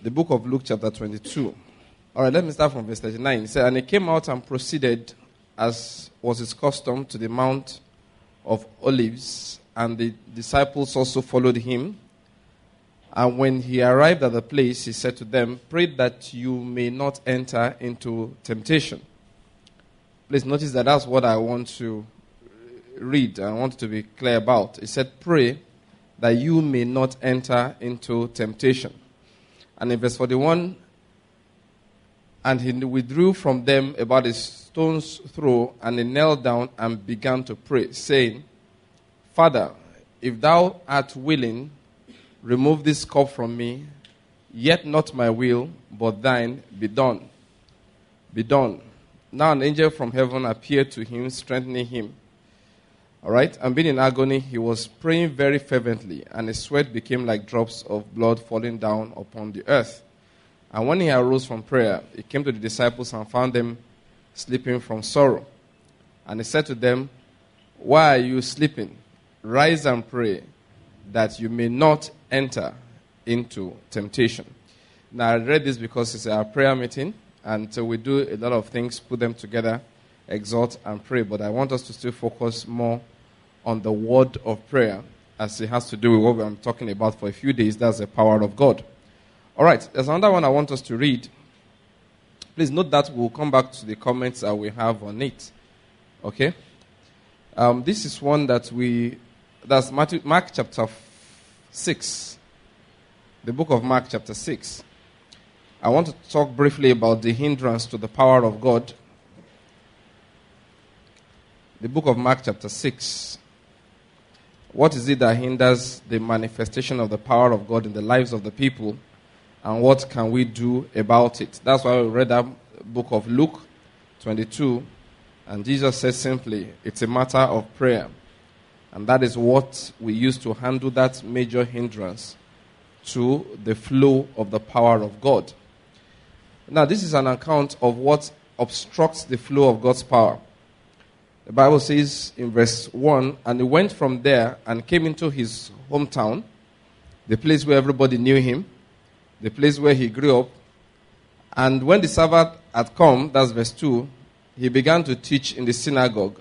The book of Luke chapter 22. All right, let me start from verse 39. It said, and he came out and proceeded, as was his custom, to the Mount of Olives, and the disciples also followed him. And when he arrived at the place, he said to them, pray that you may not enter into temptation. Please notice that that's what I want to read. I want to be clear about. He said, pray that you may not enter into temptation. And in verse 41, and he withdrew from them about a stone's throw, and he knelt down and began to pray, saying, Father, if thou art willing, remove this cup from me, yet not my will, but thine be done. Be done. Now an angel from heaven appeared to him, strengthening him. All right? And being in agony, he was praying very fervently, and his sweat became like drops of blood falling down upon the earth. And when he arose from prayer, he came to the disciples and found them sleeping from sorrow. And he said to them, why are you sleeping? Rise and pray, that you may not enter into temptation. Now, I read this because it's our prayer meeting, and so we do a lot of things, put them together, exhort and pray. But I want us to still focus more on the word of prayer, as it has to do with what I'm talking about for a few days. That's the power of God. All right, there's another one I want us to read. Please note that we'll come back to the comments that we have on it. Okay? This is one that's Mark chapter 6. The book of Mark chapter 6. I want to talk briefly about the hindrance to the power of God. The book of Mark chapter 6. What is it that hinders the manifestation of the power of God in the lives of the people? And what can we do about it? That's why we read that book of Luke 22. And Jesus said simply, it's a matter of prayer. And that is what we use to handle that major hindrance to the flow of the power of God. Now, this is an account of what obstructs the flow of God's power. The Bible says in verse 1, and he went from there and came into his hometown, the place where everybody knew him, the place where he grew up. And when the Sabbath had come, that's verse 2, he began to teach in the synagogue.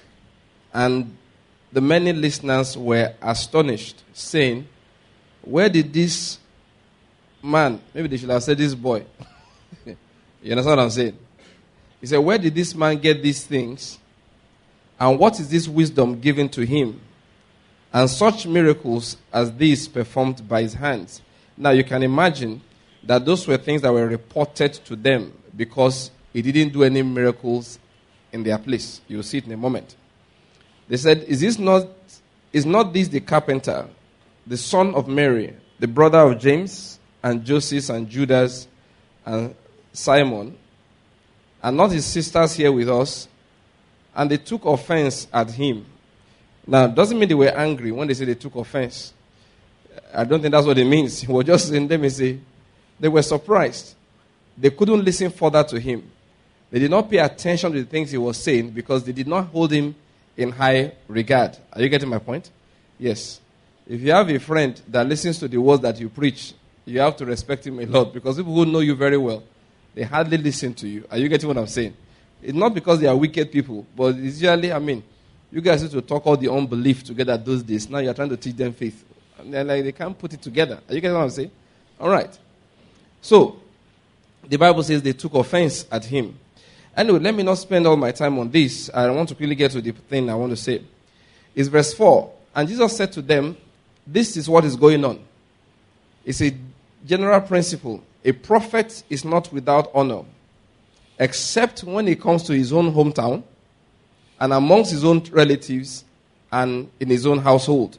And the many listeners were astonished, saying, where did this man, maybe they should have said this boy. You understand what I'm saying? He said, where did this man get these things? And what is this wisdom given to him? And such miracles as these performed by his hands. Now you can imagine that those were things that were reported to them because he didn't do any miracles in their place. You'll see it in a moment. They said, is not this the carpenter, the son of Mary, the brother of James and Joseph and Judas and Simon, and not his sisters here with us? And they took offense at him. Now, it doesn't mean they were angry when they say they took offense. I don't think that's what it means. He was just saying, let me say, they were surprised. They couldn't listen further to him. They did not pay attention to the things he was saying because they did not hold him in high regard. Are you getting my point? Yes. If you have a friend that listens to the words that you preach, you have to respect him a lot because people who know you very well, they hardly listen to you. Are you getting what I'm saying? It's not because they are wicked people, but it's usually, you guys used to talk all the unbelief together those days. Now you're trying to teach them faith. And they're like, they can't put it together. Are you getting what I'm saying? All right. So, the Bible says they took offense at him. Anyway, let me not spend all my time on this. I want to quickly get to the thing I want to say. It's verse 4. And Jesus said to them, this is what is going on. It's a general principle. A prophet is not without honor, except when he comes to his own hometown and amongst his own relatives and in his own household.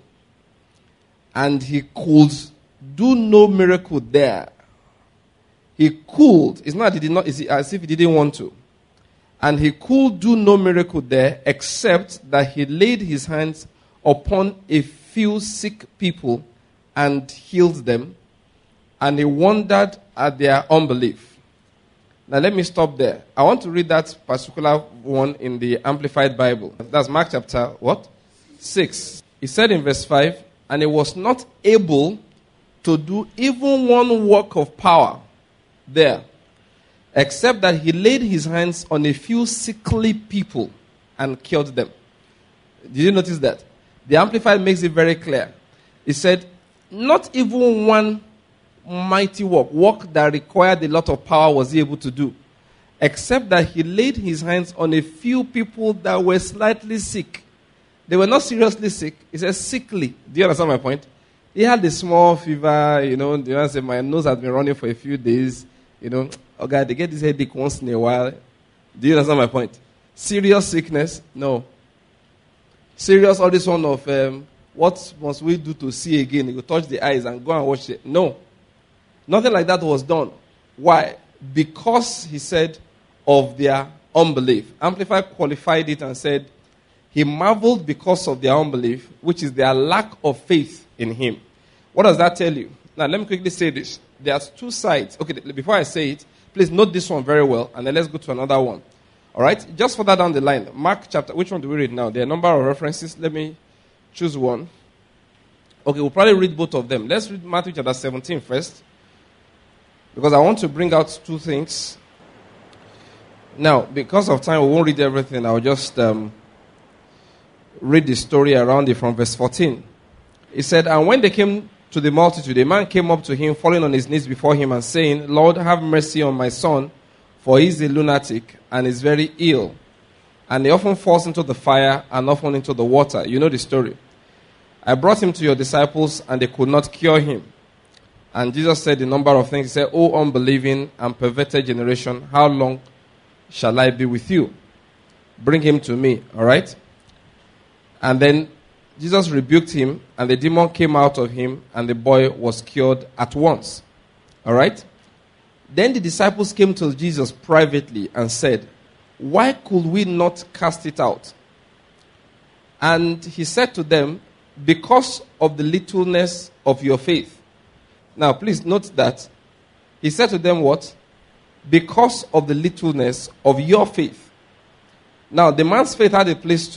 And he could do no miracle there. He could. It's not, he did not, it's as if he didn't want to. And he could do no miracle there except that he laid his hands upon a few sick people and healed them. And he wondered at their unbelief. Now let me stop there. I want to read that particular one in the Amplified Bible. That's Mark chapter what? 6. He said in verse 5, and he was not able to do even one work of power there, except that he laid his hands on a few sickly people and cured them. Did you notice that? The Amplified makes it very clear. He said, not even one mighty work that required a lot of power was he able to do, except that he laid his hands on a few people that were slightly sick. They were not seriously sick. He says sickly. Do you understand my point? He had a small fever, you know. The man said, my nose has been running for a few days. You know, oh God, they get this headache once in a while. Do you understand my point? Serious sickness? No. Serious, all this one of, what must we do to see again? You touch the eyes and go and watch it. No. Nothing like that was done. Why? Because, he said, of their unbelief. Amplified qualified it and said, he marveled because of their unbelief, which is their lack of faith in him. What does that tell you? Now, let me quickly say this. There's two sides. Okay, before I say it, please note this one very well, and then let's go to another one. All right? Just further down the line, Mark chapter, which one do we read now? There are a number of references. Let me choose one. Okay, we'll probably read both of them. Let's read Matthew chapter 17 first, because I want to bring out two things. Now, because of time, we won't read everything. I'll just read the story around it from verse 14. He said, and when they came to the multitude, a man came up to him, falling on his knees before him and saying, Lord, have mercy on my son, for he is a lunatic and is very ill. And he often falls into the fire and often into the water. You know the story. I brought him to your disciples and they could not cure him. And Jesus said a number of things. He said, O unbelieving and perverted generation, how long shall I be with you? Bring him to me, all right? And then Jesus rebuked him, and the demon came out of him, and the boy was cured at once. All right? Then the disciples came to Jesus privately and said, why could we not cast it out? And he said to them, because of the littleness of your faith. Now, please note that he said to them what? Because of the littleness of your faith. Now, the man's faith had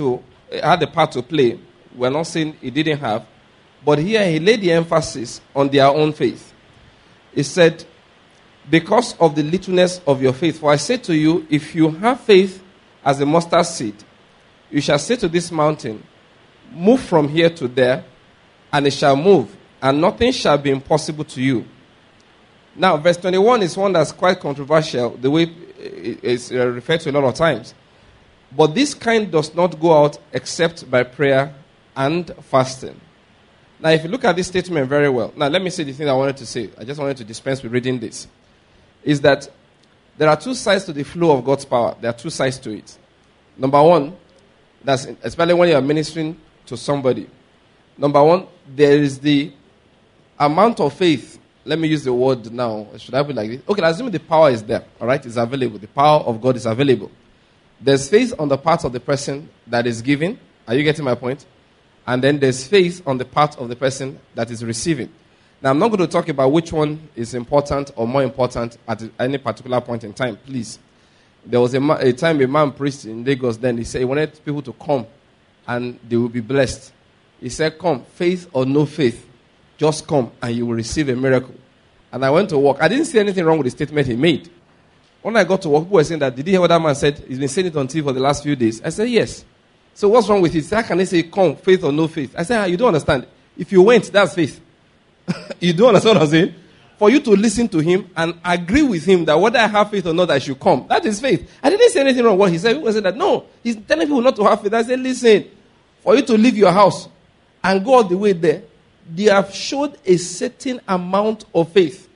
a part to play. We're not saying he didn't have. But here he laid the emphasis on their own faith. He said, because of the littleness of your faith. For I say to you, if you have faith as a mustard seed, you shall say to this mountain, move from here to there, and it shall move, and nothing shall be impossible to you. Now, verse 21 is one that's quite controversial, the way it's referred to a lot of times. But this kind does not go out except by prayer and fasting. Now, if you look at this statement very well, now let me say the thing I wanted to say. I just wanted to dispense with reading this. Is that there are two sides to the flow of God's power. There are two sides to it. Number one, that's especially when you are ministering to somebody. Number one, there is the amount of faith. Let me use the word now. Should I be like this? Okay, assume the power is there. All right, it's available. The power of God is available. There's faith on the part of the person that is giving. Are you getting my point? And then there's faith on the part of the person that is receiving. Now, I'm not going to talk about which one is important or more important at any particular point in time, please. There was a time a man preached in Lagos then. He said he wanted people to come and they will be blessed. He said, come, faith or no faith, just come and you will receive a miracle. And I went to work. I didn't see anything wrong with the statement he made. When I got to work, people were saying that, did you hear what that man said? He's been saying it on TV for the last few days. I said, yes. So what's wrong with it? How can they say, come, faith or no faith? I said, you don't understand. If you went, that's faith. You don't understand what I'm saying? For you to listen to him and agree with him that whether I have faith or not, I should come. That is faith. I didn't say anything wrong. What he said, people said that, no, he's telling people not to have faith. I said, listen, for you to leave your house and go all the way there, they have showed a certain amount of faith.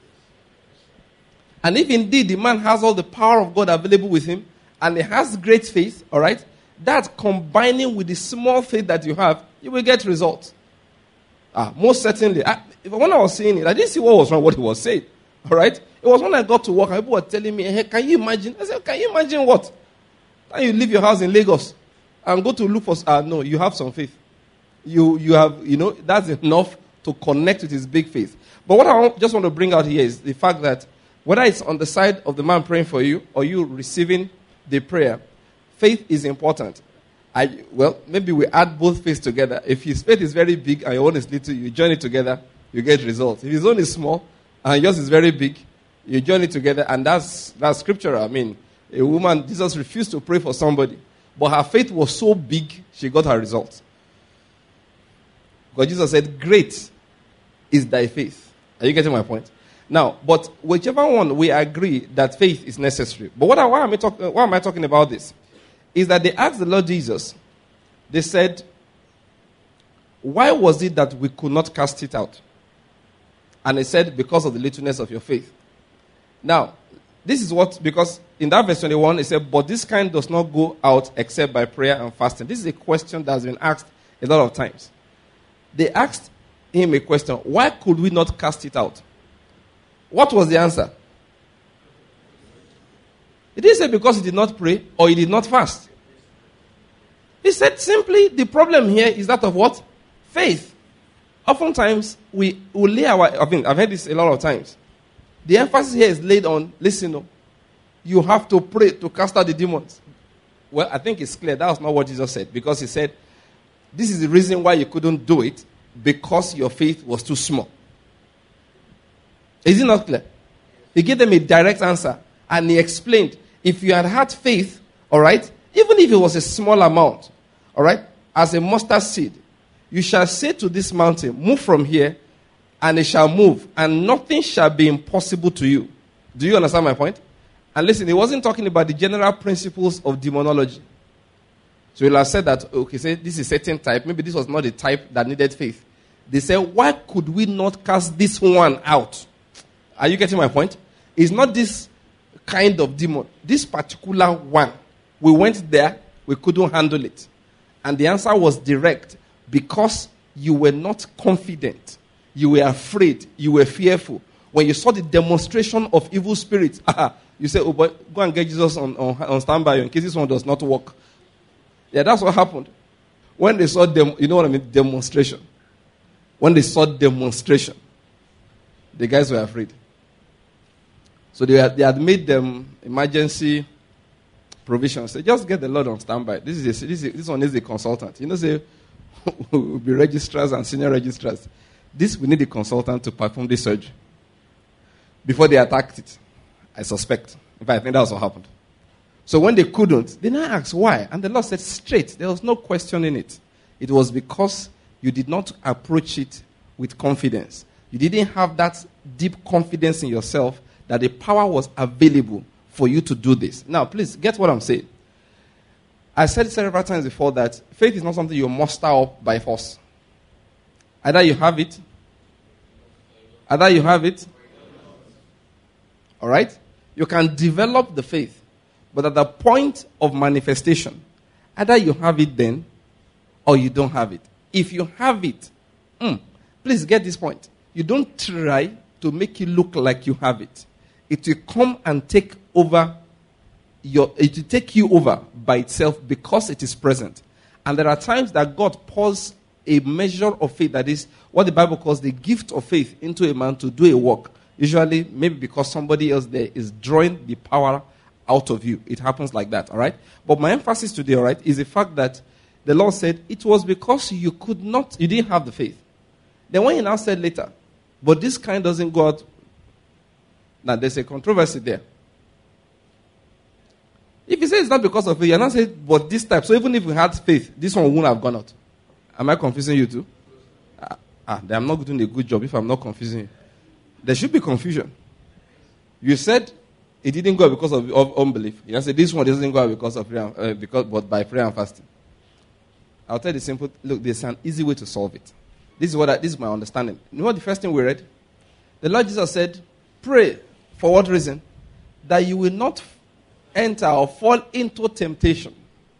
And if indeed the man has all the power of God available with him, and he has great faith, all right, that combining with the small faith that you have, you will get results. Most certainly. When I was saying it, I didn't see what was wrong with what he was saying. All right? It was when I got to work and people were telling me, hey, can you imagine? I said, can you imagine what? Can you leave your house in Lagos and go to look for... no, you have some faith. You have, that's enough to connect with his big faith. But what I just want to bring out here is the fact that whether it's on the side of the man praying for you or you receiving the prayer, faith is important. Maybe we add both faiths together. If his faith is very big and your own is little, you join it together, you get results. If his own is small and yours is very big, you join it together, and that's scriptural. I mean, a woman, Jesus refused to pray for somebody, but her faith was so big, she got her results. Because Jesus said, great is thy faith. Are you getting my point? Now, but whichever one, we agree that faith is necessary. But why am I talking about this? Is that they asked the Lord Jesus, they said, why was it that we could not cast it out? And he said, because of the littleness of your faith. Now, this is what, because in that verse 21, it said, but this kind does not go out except by prayer and fasting. This is a question that has been asked a lot of times. They asked him a question, why could we not cast it out? What was the answer? He didn't say because he did not pray or he did not fast. He said simply the problem here is that of what? Faith. Oftentimes, we will lay I've heard this a lot of times. The emphasis here is laid on, listen, you have to pray to cast out the demons. Well, I think it's clear that was not what Jesus said, because he said, this is the reason why you couldn't do it, because your faith was too small. Is it not clear? He gave them a direct answer, and he explained, if you had faith, all right, even if it was a small amount, all right, as a mustard seed, you shall say to this mountain, move from here, and it shall move, and nothing shall be impossible to you. Do you understand my point? And listen, he wasn't talking about the general principles of demonology. So he'll have said that, okay, say this is a certain type. Maybe this was not the type that needed faith. They said, why could we not cast this one out? Are you getting my point? It's not this kind of demon. This particular one. We went there, we couldn't handle it. And the answer was direct. Because you were not confident. You were afraid. You were fearful. When you saw the demonstration of evil spirits, you said, oh boy, go and get Jesus on standby in case this one does not work. Yeah, that's what happened. When they saw you know what I mean? Demonstration. When they saw demonstration, the guys were afraid. So they had made them emergency provisions. Say, just get the Lord on standby. This one is a consultant. You know, say, will be registrars and senior registrars. We need a consultant to perform this surgery. Before they attacked it, I suspect. In fact, I think that's what happened. So when they couldn't, they now asked why. And the Lord said straight, there was no question in it. It was because you did not approach it with confidence. You didn't have that deep confidence in yourself that the power was available for you to do this. Now, please, get what I'm saying. I said several times before that faith is not something you muster up by force. Either you have it. All right? You can develop the faith. But at the point of manifestation, either you have it then or you don't have it. If you have it, please get this point. You don't try to make it look like you have it. It will come and take over. It will take you over by itself because it is present. And there are times that God pours a measure of faith, that is what the Bible calls the gift of faith, into a man to do a work. Usually, maybe because somebody else there is drawing the power out of you. It happens like that, all right? But my emphasis today, all right, is the fact that the Lord said it was because you didn't have the faith. Then when he now said later, but this kind doesn't go out. Now, there's a controversy there. If he says it's not because of faith, you're not saying, but this type. So even if we had faith, this one wouldn't have gone out. Am I confusing you too? Then I'm not doing a good job if I'm not confusing you. There should be confusion. You said it didn't go out because of unbelief. You said this one doesn't go out because of prayer, but by prayer and fasting. I'll tell you the simple. Look, there's an easy way to solve it. This is my understanding. You know what the first thing we read? The Lord Jesus said, pray. For what reason? That you will not enter or fall into temptation.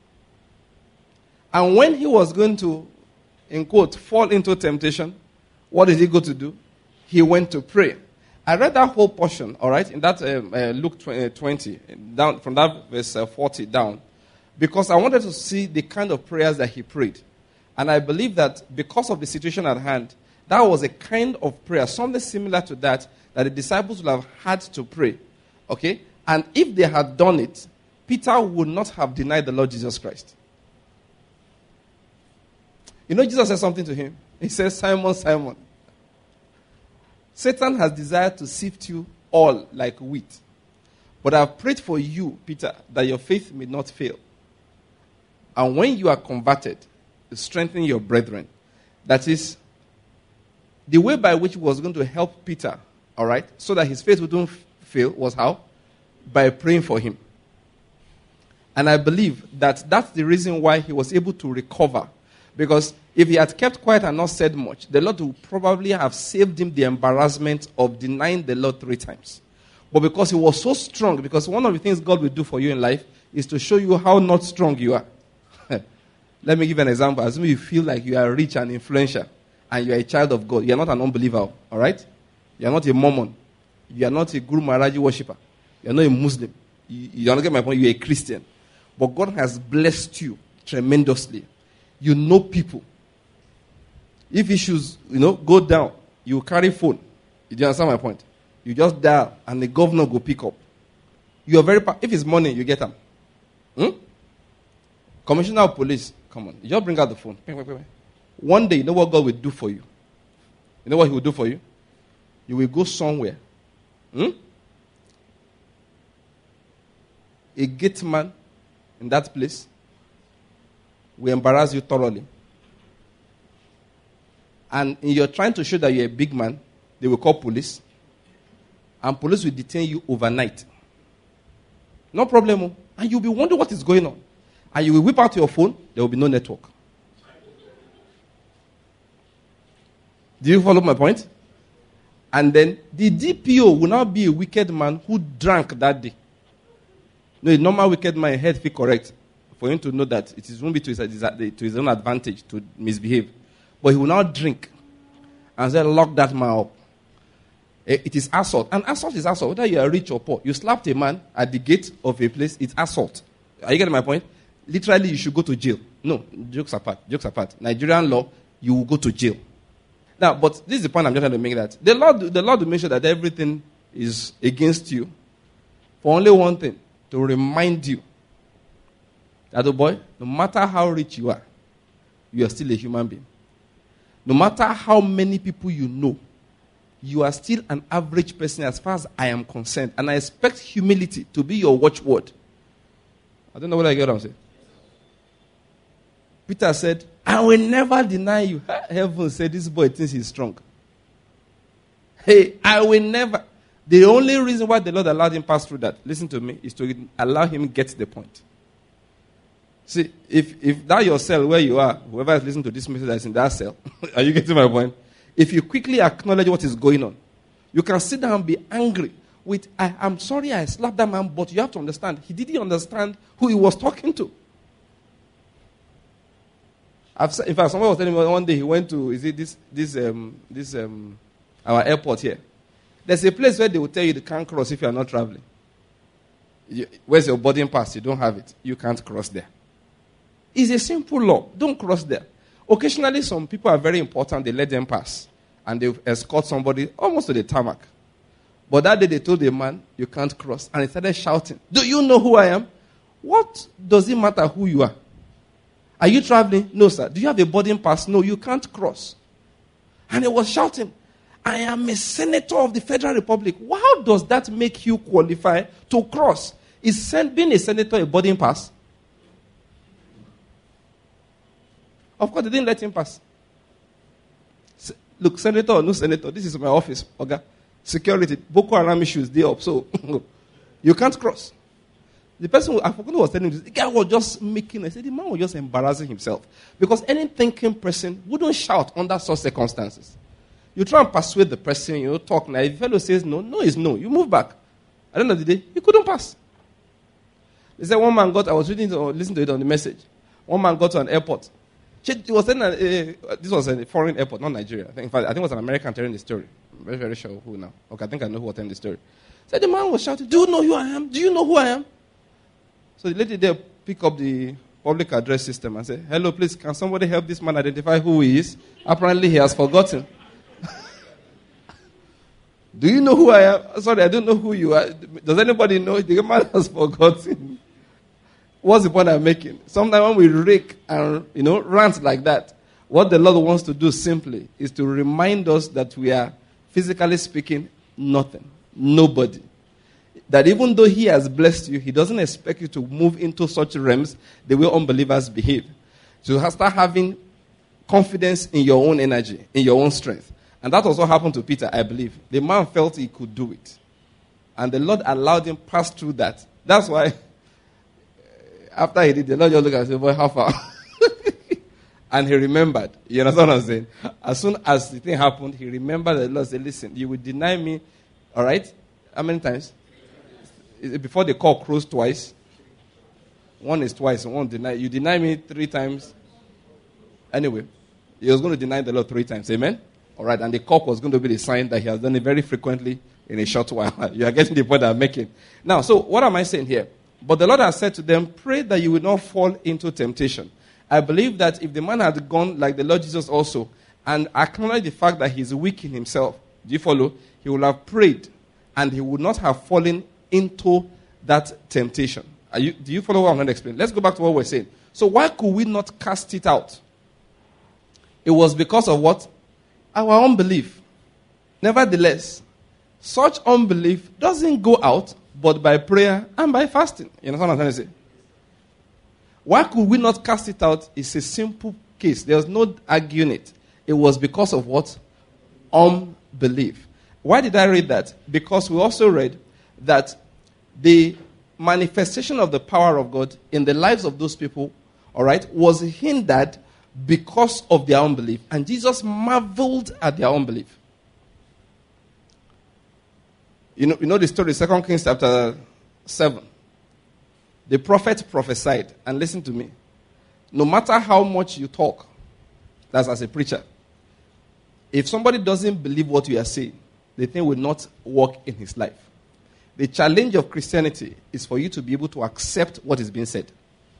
And when he was going to, in quote, fall into temptation, what did he go to do? He went to pray. I read that whole portion, all right, in that Luke 20, down from that verse 40 down, because I wanted to see the kind of prayers that he prayed. And I believe that because of the situation at hand, that was a kind of prayer, something similar to that the disciples would have had to pray. Okay? And if they had done it, Peter would not have denied the Lord Jesus Christ. You know, Jesus said something to him. He says, Simon, Simon, Satan has desired to sift you all like wheat. But I have prayed for you, Peter, that your faith may not fail. And when you are converted, strengthen your brethren. That is, the way by which was going to help Peter, all right, so that his faith wouldn't fail was how? By praying for him. And I believe that that's the reason why he was able to recover. Because if he had kept quiet and not said much, the Lord would probably have saved him the embarrassment of denying the Lord 3 times. But because he was so strong, because one of the things God will do for you in life is to show you how not strong you are. Let me give you an example. Assume you feel like you are rich and influential and you are a child of God. You are not an unbeliever, all right? You are not a Mormon. You are not a Guru Maharaji worshipper. You are not a Muslim. You don't get my point. You are a Christian. But God has blessed you tremendously. You know people. If issues, go down, you carry phone. You do understand my point? You just dial and the governor will pick up. You are very if it's money, you get them. Commissioner of police, come on. You just bring out the phone. One day, you know what God will do for you? You know what he will do for you? You will go somewhere. A gate man in that place will embarrass you thoroughly. And you're trying to show that you're a big man, they will call police. And police will detain you overnight. No problem. And you'll be wondering what is going on. And you will whip out your phone, there will be no network. Do you follow my point? And then the DPO will now be a wicked man who drank that day. No, a normal wicked man, head feel correct. For him to know that it won't be to his own advantage to misbehave. But he will now drink. And then lock that man up. It is assault. And assault is assault. Whether you are rich or poor. You slapped a man at the gate of a place, it's assault. Are you getting my point? Literally, you should go to jail. No, jokes apart. Nigerian law, you will go to jail. Now, but this is the point I'm just trying to make, that the Lord will make sure that everything is against you for only one thing, to remind you that, oh boy, no matter how rich you are still a human being. No matter how many people you know, you are still an average person as far as I am concerned. And I expect humility to be your watchword. I don't know what I get what I'm saying. Peter said, I will never deny you. Heaven said, this boy thinks he's strong. Hey, I will never. The only reason why the Lord allowed him pass through that, listen to me, is to allow him get the point. See, if that your cell where you are, whoever is listening to this message that's in that cell, are you getting my point? If you quickly acknowledge what is going on, you can sit down and be angry with, I'm sorry I slapped that man, but you have to understand, he didn't understand who he was talking to. In fact, someone was telling me one day he went to, our airport here. There's a place where they will tell you can't cross if you are not traveling. Where's your boarding pass? You don't have it. You can't cross there. It's a simple law. Don't cross there. Occasionally, some people are very important. They let them pass. And they escort somebody almost to the tarmac. But that day they told the man, you can't cross. And he started shouting, do you know who I am? What does it matter who you are? Are you traveling? No, sir. Do you have a boarding pass? No, you can't cross. And he was shouting, I am a senator of the Federal Republic. How does that make you qualify to cross? Is being a senator a boarding pass? Of course, they didn't let him pass. Look, senator or no senator, this is my office. Okay? Security, Boko Haram issues, they up. So, you can't cross. The person, I forgot who was telling me this, the guy was just making, I said, the man was just embarrassing himself. Because any thinking person wouldn't shout under such circumstances. You try and persuade the person, talk now. If the fellow says no, no is no. You move back. At the end of the day, he couldn't pass. They said one man I was listening to it on the message. One man got to an airport. He was saying this was a foreign airport, not Nigeria. I think it was an American telling the story. I'm very, very sure who now. Okay, I think I know who was telling the story. So the man was shouting, do you know who I am? Do you know who I am? So the lady there picked up the public address system and said, hello, please, can somebody help this man identify who he is? Apparently he has forgotten. Do you know who I am? Sorry, I don't know who you are. Does anybody know? The man has forgotten. What's the point I'm making? Sometimes when we rake and, rant like that, what the Lord wants to do simply is to remind us that we are Physically speaking, nothing. Nobody. That even though he has blessed you, he doesn't expect you to move into such realms the way unbelievers behave. So you start having confidence in your own energy, in your own strength. And that also happened to Peter, I believe. The man felt he could do it. And the Lord allowed him pass through that. That's why, after he did, the Lord just looked at him and said, boy, how far? And he remembered. You understand what I'm saying? As soon as the thing happened, he remembered the Lord said, listen, you will deny me, all right? How many times? Before the cock crows twice. One is twice, and one deny. You deny me 3 times. Anyway, he was going to deny the Lord 3 times. Amen? All right, and the cock was going to be the sign that he has done it very frequently in a short while. You are getting the point I'm making. Now, so what am I saying here? But the Lord has said to them, pray that you will not fall into temptation. I believe that if the man had gone like the Lord Jesus also and acknowledged the fact that he's weak in himself, do you follow? He would have prayed and he would not have fallen into that temptation. Do you follow what I'm going to explain? Let's go back to what we're saying. So why could we not cast it out? It was because of what? Our unbelief. Nevertheless, such unbelief doesn't go out but by prayer and by fasting. You know what I'm trying to say? Why could we not cast it out? It's a simple case. There's no arguing it. It was because of what? Unbelief. Why did I read that? Because we also read that the manifestation of the power of God in the lives of those people, all right, was hindered because of their unbelief. And Jesus marveled at their unbelief. You know the story, 2 Kings chapter 7. The prophet prophesied, and listen to me. No matter how much you talk, that's as a preacher, if somebody doesn't believe what you are saying, the thing will not work in his life. The challenge of Christianity is for you to be able to accept what is being said.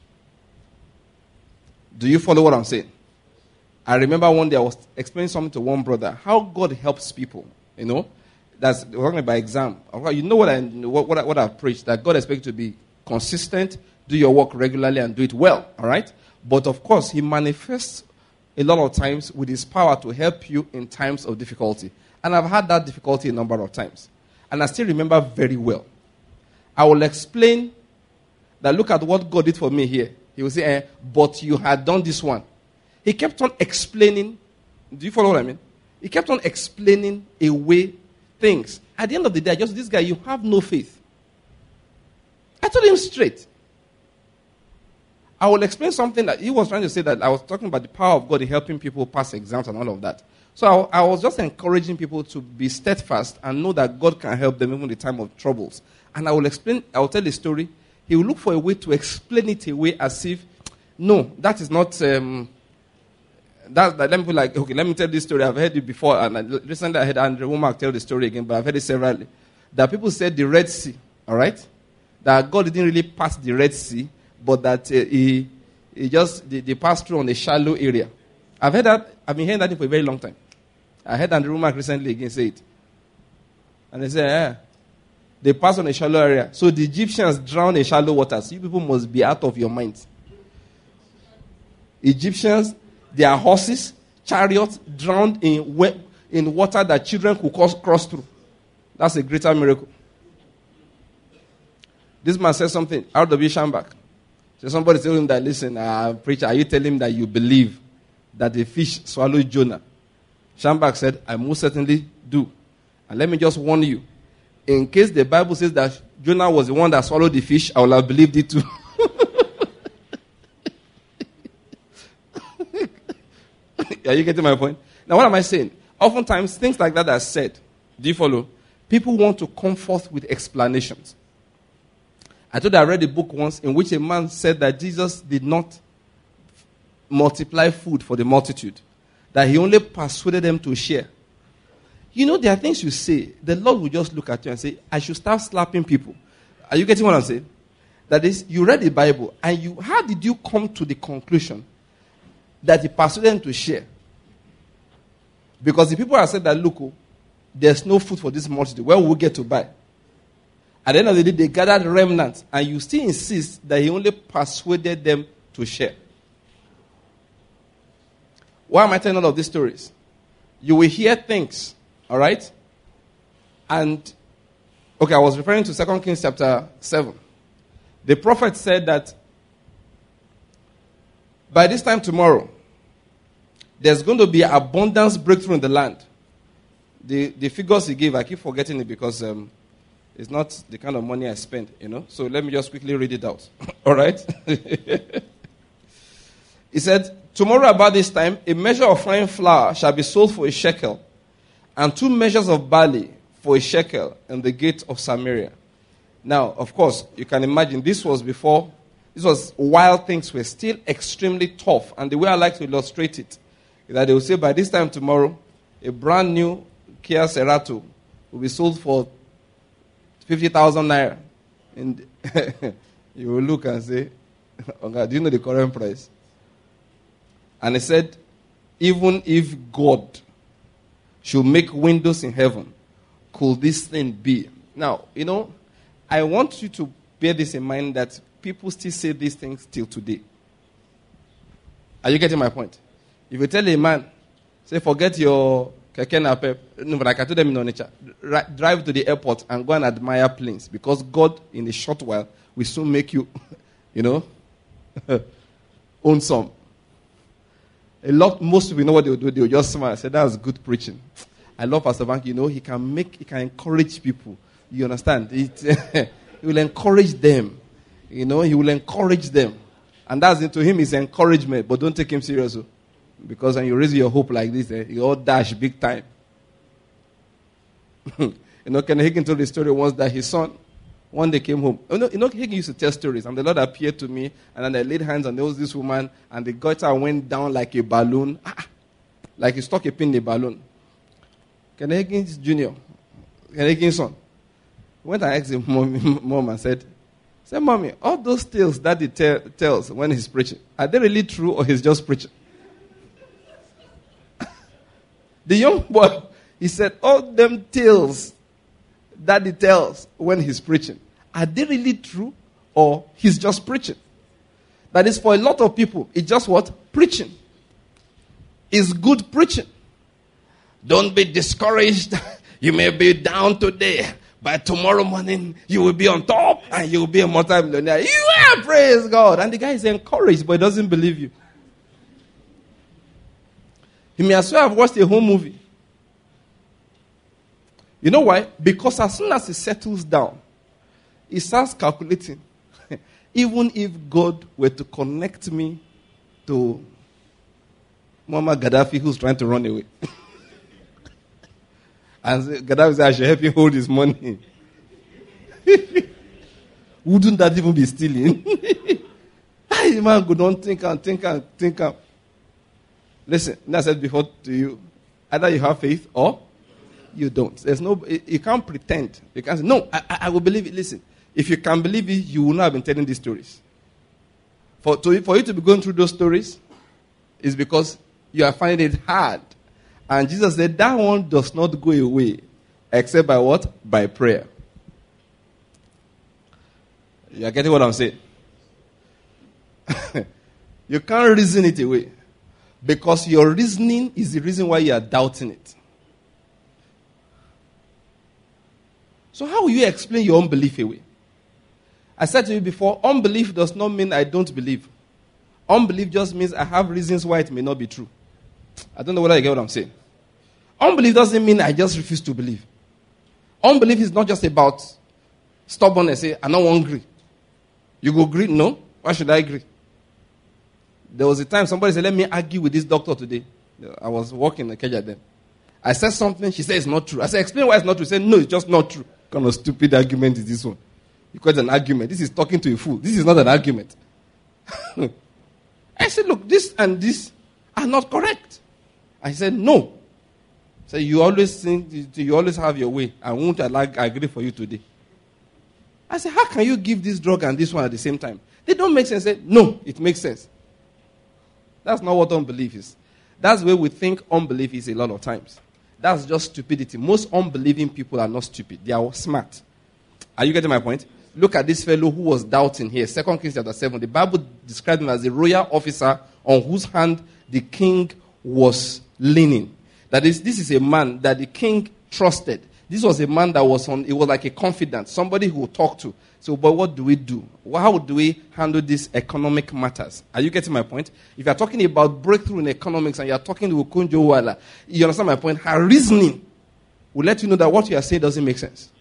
Do you follow what I'm saying? I remember one day I was explaining something to one brother, how God helps people, you know. That's working by exam. You know what I've preached, that God expects you to be consistent, do your work regularly, and do it well, all right? But of course, he manifests a lot of times with his power to help you in times of difficulty. And I've had that difficulty a number of times. And I still remember very well. I will explain that look at what God did for me here. He will say, but you had done this one. He kept on explaining. Do you follow what I mean? He kept on explaining away things. At the end of the day, this guy, you have no faith. I told him straight. I will explain something that he was trying to say, that I was talking about the power of God in helping people pass exams and all of that. So I was just encouraging people to be steadfast and know that God can help them even in the time of troubles. And I will tell the story. He will look for a way to explain it away as if, no, that is not, let me be like, okay, let me tell this story. I've heard it before, and recently I heard Andrew Womack tell the story again, but I've heard it severally. That people said the Red Sea, all right? That God didn't really pass the Red Sea, but that they passed through on a shallow area. I've heard that. I've been hearing that for a very long time. I heard Andrew Womack recently again say it. And they said, they passed on a shallow area. So the Egyptians drowned in shallow waters. You people must be out of your minds. Egyptians, their horses, chariots drowned in water that children could cross through. That's a greater miracle. This man said something, R.W. Schambach. So somebody told him that, listen, preacher, are you telling him that you believe that the fish swallowed Jonah? Schambach said, I most certainly do. And let me just warn you, in case the Bible says that Jonah was the one that swallowed the fish, I will have believed it too. Are you getting my point? Now, what am I saying? Oftentimes, things like that are said. Do you follow? People want to come forth with explanations. I told you I read a book once in which a man said that Jesus did not multiply food for the multitude, that he only persuaded them to share. You know, there are things you say, the Lord will just look at you and say, I should start slapping people. Are you getting what I'm saying? That is, you read the Bible, and how did you come to the conclusion that he persuaded them to share? Because the people have said that, look, there's no food for this multitude. Where will we get to buy? At the end of the day, they gathered remnants, and you still insist that he only persuaded them to share. Why am I telling all of these stories? You will hear things, all right, And, okay, I was referring to 2 Kings chapter 7. The prophet said that by this time tomorrow, there's going to be abundance breakthrough in the land. The figures he gave, I keep forgetting it because it's not the kind of money I spend, So let me just quickly read it out. All right? He said, tomorrow about this time, a measure of fine flour shall be sold for a shekel, and 2 measures of barley for a shekel in the gate of Samaria. Now, of course, you can imagine this was while things were still extremely tough. And the way I like to illustrate it is that they will say by this time tomorrow, a brand new Kia Cerato will be sold for 50,000 naira. And you will look and say, okay, do you know the current price? And he said, even if God should make windows in heaven, could this thing be? Now, I want you to bear this in mind that people still say these things till today. Are you getting my point? If you tell a man, say, forget your keke napep, no, but I can tell them in Onitsha, drive to the airport and go and admire planes, because God, in a short while, will soon make you, own some. Most people know what they will do. They will just smile. Say, that's good preaching. I love Pastor Bank. He can encourage people. You understand? He will encourage them. He will encourage them. And that's to him is encouragement. But don't take him seriously. Because when you raise your hope like this, you all dash big time. Ken Hagin told the story once that his son one day came home. Hagin used to tell stories. And the Lord appeared to me. And then I laid hands on this woman. And the gutter went down like a balloon. Like he stuck a pin in the balloon. Ken Hagin's junior. Ken Hagin's son. Went and asked his mom and said, Mommy, all those tales that he tells when he's preaching, are they really true or he's just preaching? The young boy, he said, all them tales that he tells when he's preaching, are they really true or he's just preaching? That is, for a lot of people, it's just what? Preaching. It's good preaching. Don't be discouraged. You may be down today. By tomorrow morning, you will be on top and you will be a multi-millionaire. Yeah, praise God. And the guy is encouraged, but he doesn't believe you. He may as well have watched a whole movie. You know why? Because as soon as he settles down, he starts calculating. Even if God were to connect me to Muammar Gaddafi, who's trying to run away. And Gaddafi said, I should help him hold his money. Wouldn't that even be stealing? Hey, man, go on, think. Listen, I said before to you, either you have faith or you don't. You can't pretend. You can't say, no, I will believe it. Listen, if you can believe it, you will not have been telling these stories. For you to be going through those stories is because you are finding it hard. And Jesus said, that one does not go away except by what? By prayer. You are getting what I'm saying? You can't reason it away. Because your reasoning is the reason why you are doubting it. So how will you explain your unbelief away? I said to you before, unbelief does not mean I don't believe. Unbelief just means I have reasons why it may not be true. I don't know whether you get what I'm saying. Unbelief doesn't mean I just refuse to believe. Unbelief is not just about stubbornness. Say, I'm not hungry. You go agree? No. Why should I agree? There was a time somebody said, let me argue with this doctor today. I was working in Kenya then. I said something. She said it's not true. I said, explain why it's not true. She said, no, it's just not true. What kind of stupid argument is this one? You call it an argument. This is talking to a fool. This is not an argument. I said, look, this and this are not correct. I said, no. So you always think, you always have your way. I won't agree for you today. I said, how can you give this drug and this one at the same time? They don't make sense. I said, no, it makes sense. That's not what unbelief is. That's where we think unbelief is a lot of times. That's just stupidity. Most unbelieving people are not stupid. They are smart. Are you getting my point? Look at this fellow who was doubting here. 2 Kings chapter 7. The Bible described him as a royal officer on whose hand the king was leaning. That is, this is a man that the king trusted. This was a man that was it was like a confidant, somebody who would talk to. So, but what do we do? How do we handle these economic matters? Are you getting my point? If you're talking about breakthrough in economics and you're talking to Okonjo Iweala, you understand my point? Her reasoning will let you know that what you are saying doesn't make sense.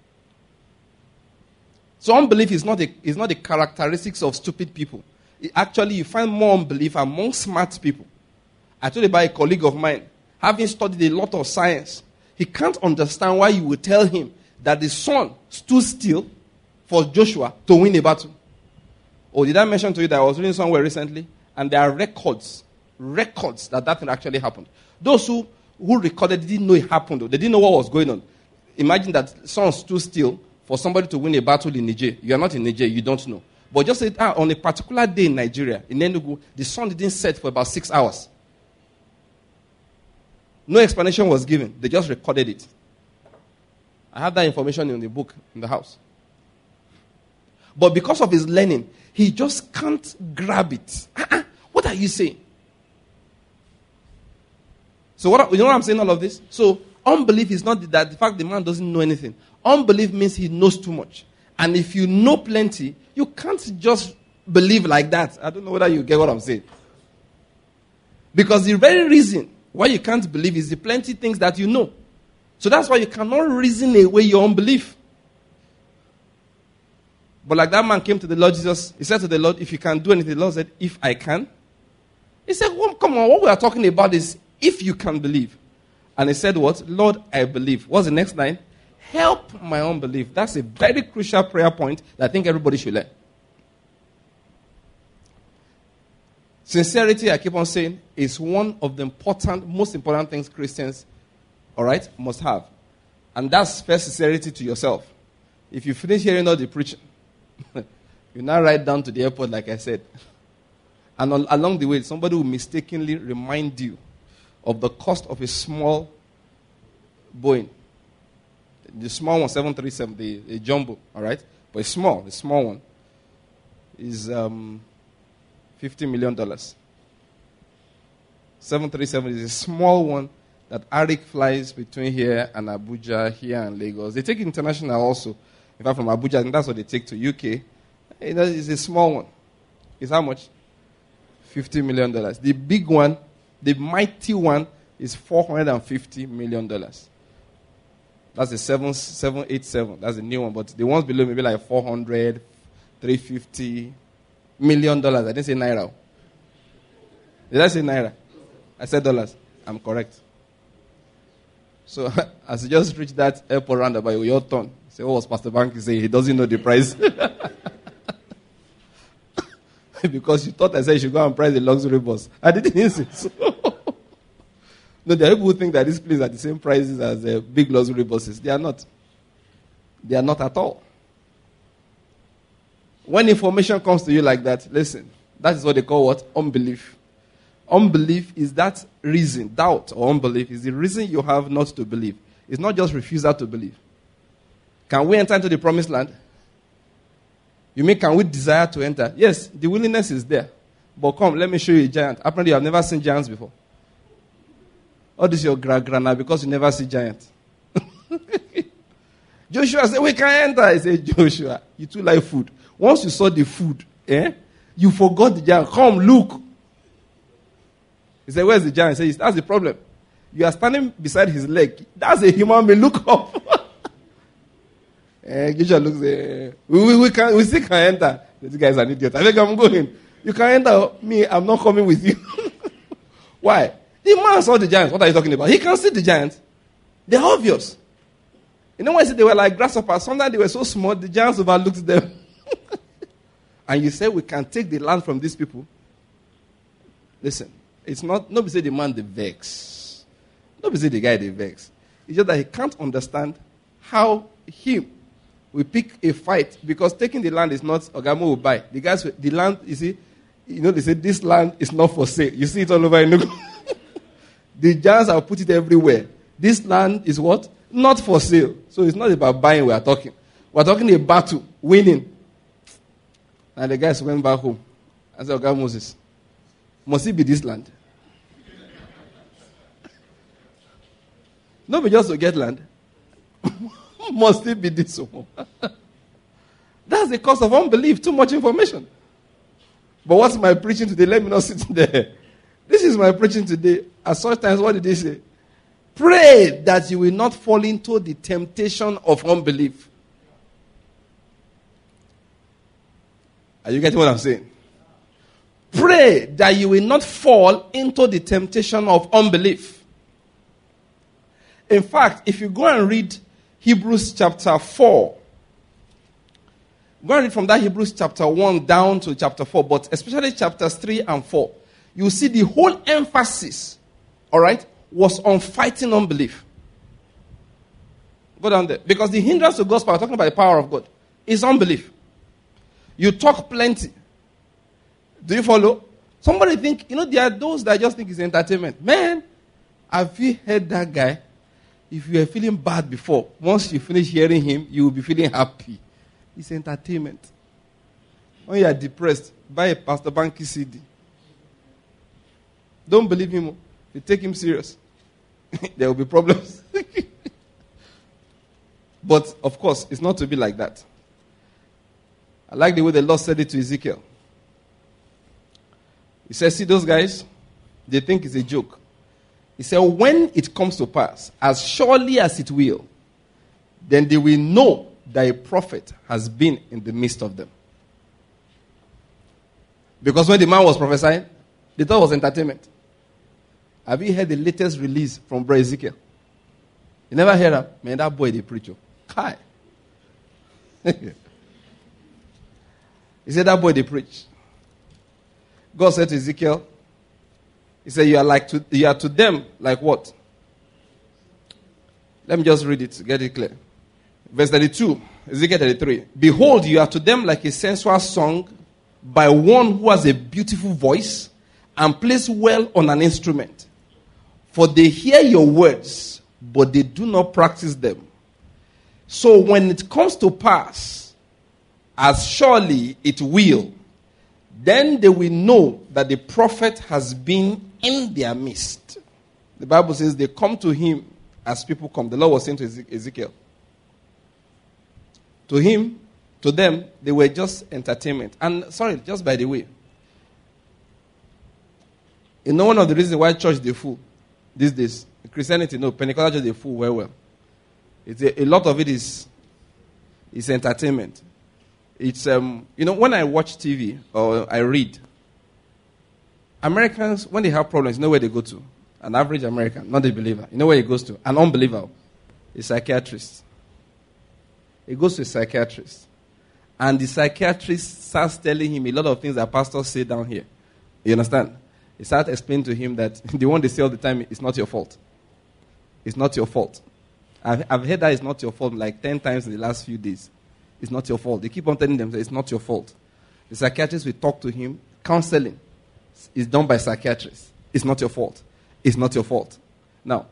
So unbelief is not the characteristics of stupid people. Actually, you find more unbelief among smart people. I told you about a colleague of mine, having studied a lot of science, he can't understand why you would tell him that the sun stood still for Joshua to win a battle. Oh, did I mention to you that I was reading somewhere recently? And there are records that thing actually happened. Those who recorded didn't know it happened. They didn't know what was going on. Imagine that sun stood still for somebody to win a battle in Niger. You are not in Niger, you don't know. But just say, on a particular day in Nigeria, in Enugu, the sun didn't set for about 6 hours. No explanation was given. They just recorded it. I have that information in the book in the house. But because of his learning, he just can't grab it. What are you saying? So you know what I'm saying, all of this? So unbelief is not that the fact the man doesn't know anything. Unbelief means he knows too much. And if you know plenty, you can't just believe like that. I don't know whether you get what I'm saying. Because the very reason why you can't believe is the plenty things that you know. So that's why you cannot reason away your unbelief. But like that man came to the Lord Jesus, he said to the Lord, if you can do anything, the Lord said, if I can. He said, well, come on, what we are talking about is if you can believe. And he said what? Lord, I believe. What's the next line? Help my unbelief. That's a very crucial prayer point that I think everybody should learn. Sincerity, I keep on saying, is one of the most important things Christians, must have. And that's first sincerity to yourself. If you finish hearing all the preaching, you now ride down to the airport, like I said. And along the way, somebody will mistakenly remind you of the cost of a small Boeing. The small one, 737, the jumbo, all right? But it's small. The small one is $50 million. 737 is a small one that Arik flies between here and Abuja, here and Lagos. They take international also. In fact, from Abuja, I think that's what they take to UK. It's a small one. It's how much? $50 million. The big one, the mighty one, is $450 million. That's the 787. That's the new one. But the ones below maybe like $400, $350 million. I didn't say naira. Did I say naira? I said dollars. I'm correct. So as you just reached that airport roundabout, your turn. Say, what was Pastor Banky saying? He doesn't know the price. Because you thought I said you should go and price the luxury bus. I didn't say so. No, there are people who think that these places are the same prices as big luxury buses. They are not. They are not at all. When information comes to you like that, listen, that is what they call what? Unbelief. Unbelief is that reason, doubt or unbelief is the reason you have not to believe. It's not just refusal to believe. Can we enter into the promised land? You mean, can we desire to enter? Yes, the willingness is there. But come, let me show you a giant. Apparently, you have never seen giants before. Or this is your grana because you never see giants. Joshua said, we can enter. I said, Joshua, you too like food. Once you saw the food, you forgot the giant. Come, look. He said, where's the giant? He said, that's the problem. You are standing beside his leg. That's a human being. Look up. Joshua looks, we still can enter. This guy is an idiot. I think I'm going. You can enter. Me, I'm not coming with you. Why? The man saw the giants. What are you talking about? He can see the giants. They're obvious. You know why I said they were like grasshoppers? Sometimes they were so small, the giants overlooked them. And you say we can take the land from these people. Listen, it's not, nobody say the man they vex. Nobody say the guy they vex. It's just that he can't understand how him will pick a fight because taking the land is not Ogamo will buy. The guys, the land, you see, they say this land is not for sale. You see it all over Enugu. The giants have put it everywhere. This land is what? Not for sale. So it's not about buying we are talking. We are talking a battle, winning. And the guys went back home. I said, God Moses, must it be this land? Not be just to get land. Must it be this one? That's the cause of unbelief. Too much information. But what's my preaching today? Let me not sit there. This is my preaching today. At such times, what did he say? Pray that you will not fall into the temptation of unbelief. Are you getting what I'm saying? Pray that you will not fall into the temptation of unbelief. In fact, if you go and read Hebrews chapter 4, go and read from that Hebrews chapter 1 down to chapter 4, but especially chapters 3 and 4, you see the whole emphasis, all right, was on fighting unbelief. Go down there. Because the hindrance to God's power, talking about the power of God, is unbelief. You talk plenty. Do you follow? Somebody think, there are those that just think it's entertainment. Man, have you heard that guy? If you were feeling bad before, once you finish hearing him, you will be feeling happy. It's entertainment. When you are depressed, buy a Pastor Banky CD. Don't believe him. You take him serious. There will be problems. But, of course, it's not to be like that. I like the way the Lord said it to Ezekiel. He says, see those guys? They think it's a joke. He said, when it comes to pass, as surely as it will, then they will know that a prophet has been in the midst of them. Because when the man was prophesying, they thought it was entertainment. Have you heard the latest release from Brother Ezekiel? You never heard that? Man, that boy, the preacher. Kai. He said, that boy, they preach. God said to Ezekiel, he said, you are to them like what? Let me just read it to get it clear. Verse 32, Ezekiel 33. Behold, you are to them like a sensual song by one who has a beautiful voice and plays well on an instrument. For they hear your words, but they do not practice them. So when it comes to pass, as surely it will, then they will know that the prophet has been in their midst. The Bible says they come to him as people come. The Lord was saying to Ezekiel. To him, to them, they were just entertainment. And sorry, just by the way, one of the reasons why church they fool these days, Christianity, Pentecostal church they fool well. It's a lot of it is entertainment. It's when I watch TV or I read, Americans, when they have problems, you know where they go to? An average American, not a believer. You know where he goes to? An unbeliever. A psychiatrist. He goes to a psychiatrist. And the psychiatrist starts telling him a lot of things that pastors say down here. You understand? He starts explaining to him that the one they say all the time, it's not your fault. It's not your fault. I've heard that it's not your fault like 10 times in the last few days. It's not your fault. They keep on telling them that it's not your fault. The psychiatrist will talk to him. Counseling is done by psychiatrists. It's not your fault. It's not your fault. Now,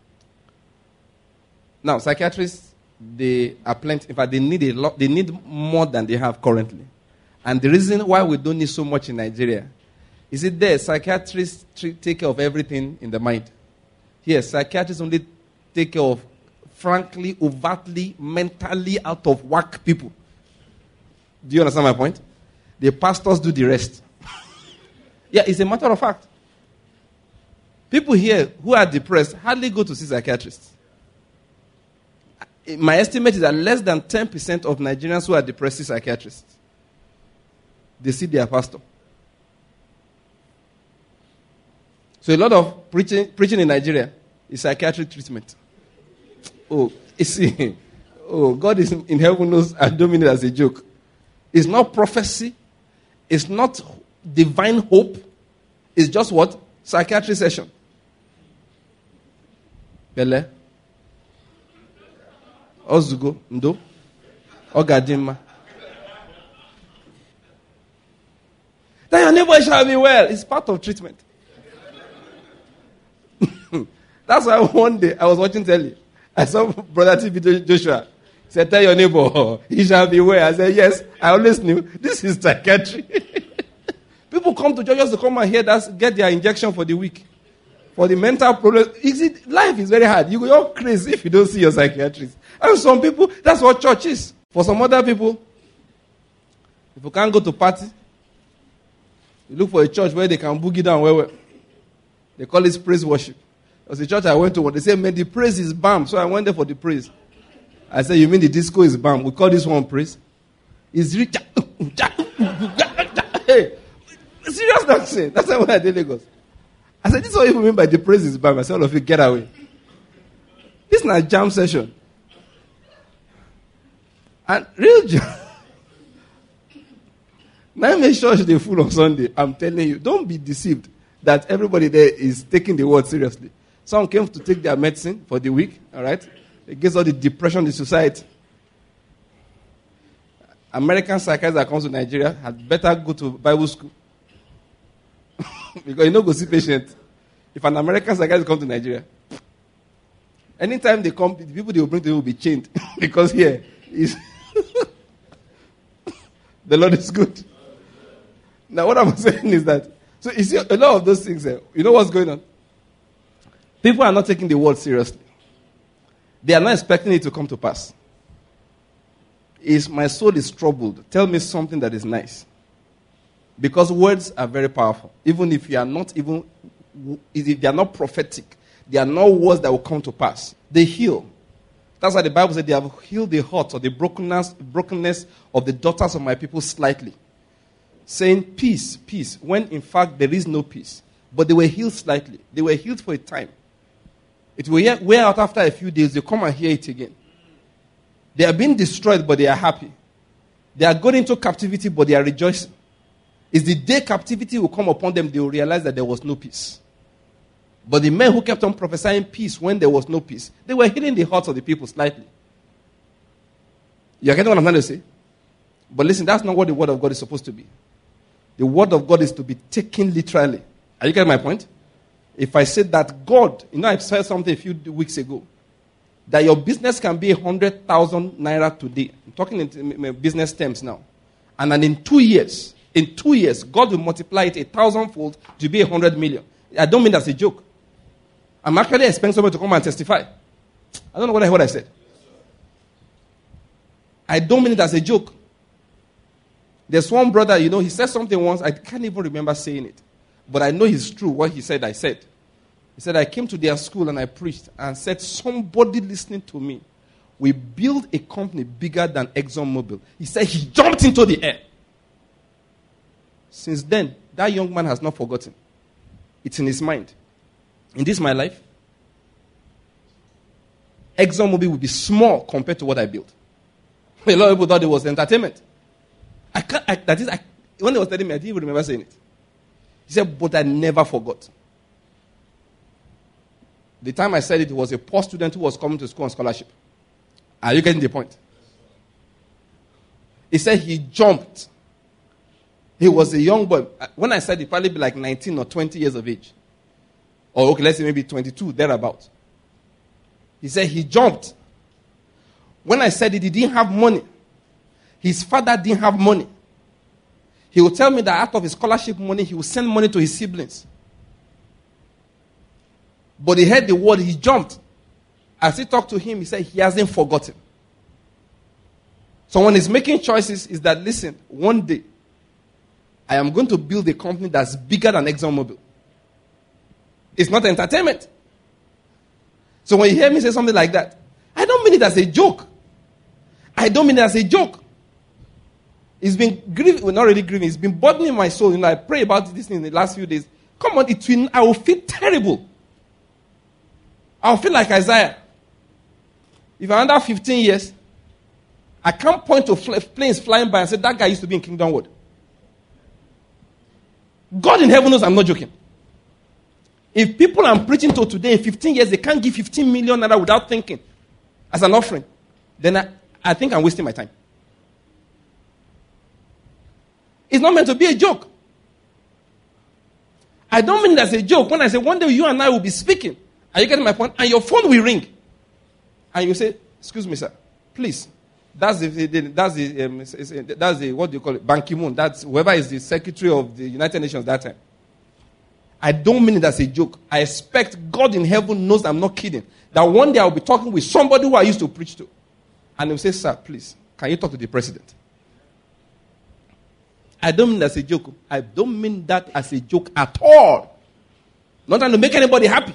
psychiatrists, they are plenty. In fact, they need a lot. They need more than they have currently. And the reason why we don't need so much in Nigeria is psychiatrists take care of everything in the mind. Here, psychiatrists only take care of, frankly, overtly, mentally out of whack people. Do you understand my point? The pastors do the rest. Yeah, it's a matter of fact. People here who are depressed hardly go to see psychiatrists. My estimate is that less than 10% of Nigerians who are depressed see psychiatrists. They see their pastor. So a lot of preaching in Nigeria is psychiatric treatment. Oh, you see, God is in heaven knows I don't mean it as a joke. It's not prophecy. It's not divine hope. It's just what? Psychiatry session. Bele. Ozugo. Ndo. Ogadima. Then your neighbor shall be well. It's part of treatment. That's why one day I was watching telly. I saw Brother T.B. Joshua. He said, tell your neighbor, he shall be well. I said, yes, I always knew. This is psychiatry. People come to church just to come and hear that, get their injection for the week. For the mental problems, life is very hard. You go crazy if you don't see your psychiatrist. And some people, that's what church is. For some other people, if you can't go to party, you look for a church where they can boogie down well. They call it praise worship. There was a church I went to, they said, man, the praise is bam. So I went there for the praise. I said, you mean the disco is bam? We call this one praise. It's rich. Hey, serious nonsense. That's why I did Lagos. I said, this is what you mean by the praise is bam. I said, all of you, get away. This is not a jam session. And real jam. Now make sure they full on Sunday. I'm telling you, don't be deceived that everybody there is taking the word seriously. Some came to take their medicine for the week, all right? Against all the depression in the society. American psychiatrists that comes to Nigeria had better go to Bible school. Because you know go see patients. If an American psychiatrist comes to Nigeria, anytime they come, the people they will bring to you will be chained. Because here is the Lord is good. Now what I'm saying is that, so you see a lot of those things, you know what's going on? People are not taking the word seriously. They are not expecting it to come to pass. My soul is troubled. Tell me something that is nice. Because words are very powerful. Even if you are not if they are not prophetic, they are not words that will come to pass. They heal. That's why the Bible said they have healed the heart or the brokenness of the daughters of my people slightly. Saying peace, peace, when in fact there is no peace. But they were healed slightly. They were healed for a time. It will wear out after a few days. They come and hear it again. They are being destroyed, but they are happy. They are going into captivity, but they are rejoicing. It's the day captivity will come upon them, they will realize that there was no peace. But the men who kept on prophesying peace when there was no peace, they were hitting the hearts of the people slightly. You are getting what I'm trying to say? But listen, that's not what the word of God is supposed to be. The word of God is to be taken literally. Are you getting my point? If I said that God, I said something a few weeks ago, that your business can be 100,000 naira today. I'm talking in business terms now. And then in 2 years, God will multiply it 1,000-fold to be 100 million. I don't mean that's a joke. I'm actually expecting someone to come and testify. I don't know what I said. I don't mean it as a joke. There's one brother, he said something once. I can't even remember saying it. But I know it's true. What he said, I said. He said, I came to their school and I preached and said, somebody listening to me, we build a company bigger than ExxonMobil. He said he jumped into the air. Since then, that young man has not forgotten. It's in his mind. In this my life, ExxonMobil will be small compared to what I built. A lot of people thought it was entertainment. When they was telling me, I didn't even remember saying it. He said, but I never forgot. The time I said it, was a poor student who was coming to school on scholarship. Are you getting the point? He said he jumped. He was a young boy. When I said he'd probably be like 19 or 20 years of age. Or okay, let's say maybe 22, thereabout. He said he jumped. When I said it, he didn't have money. His father didn't have money. He would tell me that out of his scholarship money, he would send money to his siblings. But he heard the word, he jumped. As he talked to him, he said he hasn't forgotten. So when he's making choices, is that, listen, one day, I am going to build a company that's bigger than ExxonMobil. It's not entertainment. So when you hear me say something like that, I don't mean it as a joke. I don't mean it as a joke. It's been grieving, well, not really grieving, it's been burdening my soul. I pray about this in the last few days. Come on, I will feel terrible. I'll feel like Isaiah. If I'm under 15 years, I can't point to planes flying by and say, that guy used to be in Kingdom World. God in heaven knows I'm not joking. If people I'm preaching to today in 15 years, they can't give 15 million naira without thinking as an offering, then I think I'm wasting my time. It's not meant to be a joke. I don't mean it as a joke. When I say one day you and I will be speaking, are you getting my point? And your phone will ring. And you say, excuse me, sir, please. That's the what do you call it? Ban Ki-moon. That's whoever is the secretary of the United Nations that time. I don't mean it as a joke. I expect God in heaven knows I'm not kidding. That one day I'll be talking with somebody who I used to preach to. And he'll say, sir, please, can you talk to the president? I don't mean that as a joke. I don't mean that as a joke at all. Not trying to make anybody happy.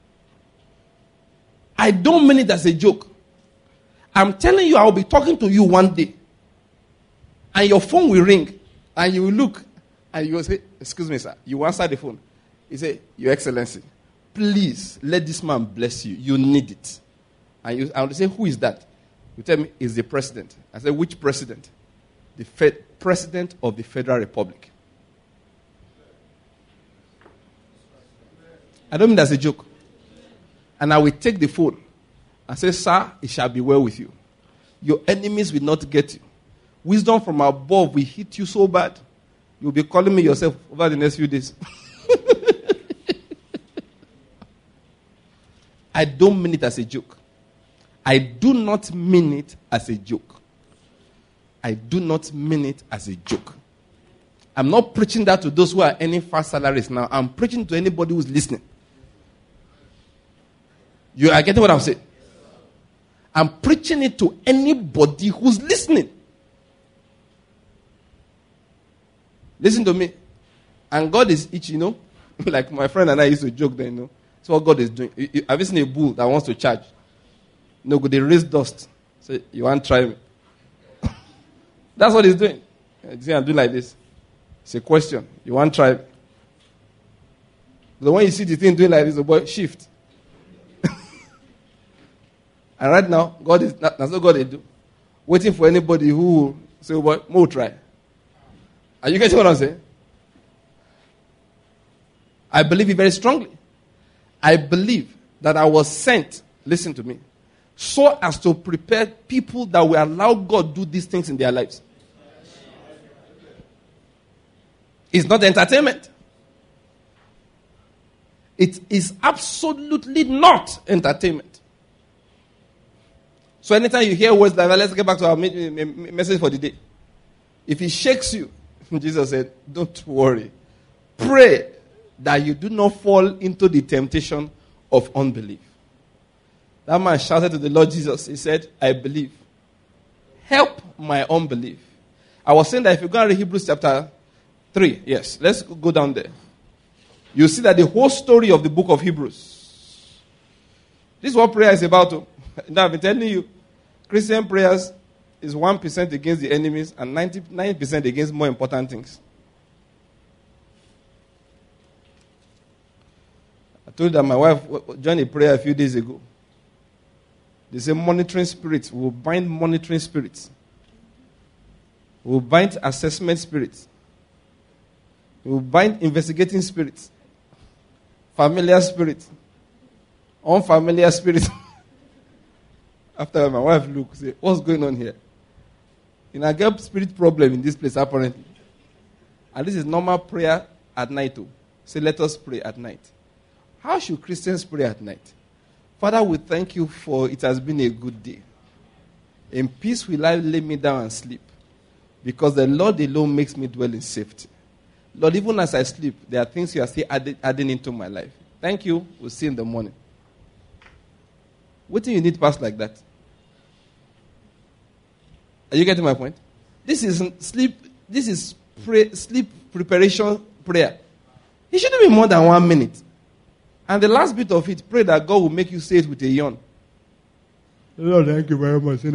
I don't mean it as a joke. I'm telling you, I'll be talking to you one day. And your phone will ring. And you will look. And you will say, excuse me, sir. You answer the phone. You say, Your Excellency, please let this man bless you. You need it. And I will say, who is that? You tell me, it's the president. I say, which president? The president of the Federal Republic. I don't mean that's a joke. And I will take the phone and say, sir, it shall be well with you. Your enemies will not get you. Wisdom from above will hit you so bad, you'll be calling me yourself over the next few days. I don't mean it as a joke. I do not mean it as a joke. I do not mean it as a joke. I'm not preaching that to those who are earning fast salaries now. I'm preaching to anybody who's listening. You are getting what I'm saying? I'm preaching it to anybody who's listening. Listen to me. And God is each, like my friend and I used to joke then, That's what God is doing. Have you seen a bull that wants to charge? No, they raise dust. Say, you want to try me? That's what he's doing. You see, I'm doing like this. It's a question. You want to try me? The one you see the thing doing like this, the boy, shift. And right now, that's what God is doing. Waiting for anybody who will say, boy, more try. Are you getting what I'm saying? I believe it very strongly. I believe that I was sent, listen to me, so as to prepare people that will allow God to do these things in their lives. It's not entertainment. It is absolutely not entertainment. So anytime you hear words like that, let's get back to our message for the day. If it shakes you, Jesus said, don't worry. Pray that you do not fall into the temptation of unbelief. That man shouted to the Lord Jesus. He said, I believe. Help my unbelief. I was saying that if you go and read Hebrews chapter 3, yes, let's go down there. You see that the whole story of the book of Hebrews. This is what prayer is about. Now I've been telling you, Christian prayers is 1% against the enemies and 99% against more important things. I told you that my wife joined a prayer a few days ago. They say monitoring spirits. We'll bind monitoring spirits. We'll bind assessment spirits. We'll bind investigating spirits. Familiar spirits. Unfamiliar spirits. After my wife looked, say, what's going on here? I get spirit problem in this place apparently. And this is normal prayer at night too. Say, let us pray at night. How should Christians pray at night? Father, we thank you for it has been a good day. In peace will I lay me down and sleep, because the Lord alone makes me dwell in safety. Lord, even as I sleep, there are things you are still adding into my life. Thank you. We'll see in the morning. What do you need past like that? Are you getting my point? This is sleep. This is sleep preparation prayer. It shouldn't be more than 1 minute. And the last bit of it, pray that God will make you say it with a yawn. Lord, thank you very much.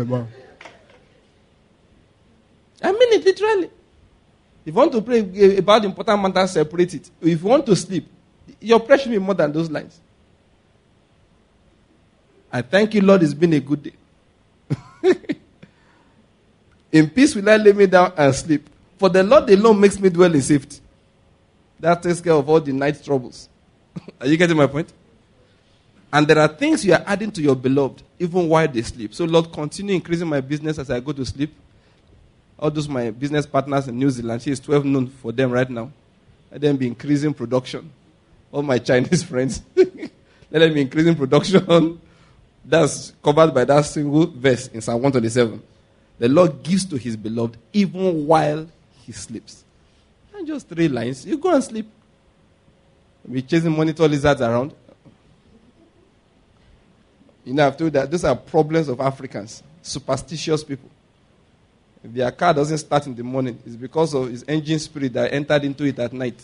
I mean it literally. If you want to pray about important matters, separate it. If you want to sleep, your prayer should be more than those lines. I thank you, Lord, it's been a good day. In peace will I lay me down and sleep. For the Lord alone makes me dwell in safety. That takes care of all the night troubles. Are you getting my point? And there are things you are adding to your beloved, even while they sleep. So, Lord, continue increasing my business as I go to sleep. All those my business partners in New Zealand, she is 12 noon for them right now. Let them be increasing production. All my Chinese friends, let them be increasing production. That's covered by that single verse in Psalm 127. The Lord gives to his beloved even while he sleeps. And just 3 lines. You go and sleep. Be chasing monitor lizards around. You know, I've told you that those are problems of Africans, superstitious people. If their car doesn't start in the morning, it's because of his engine spirit that entered into it at night.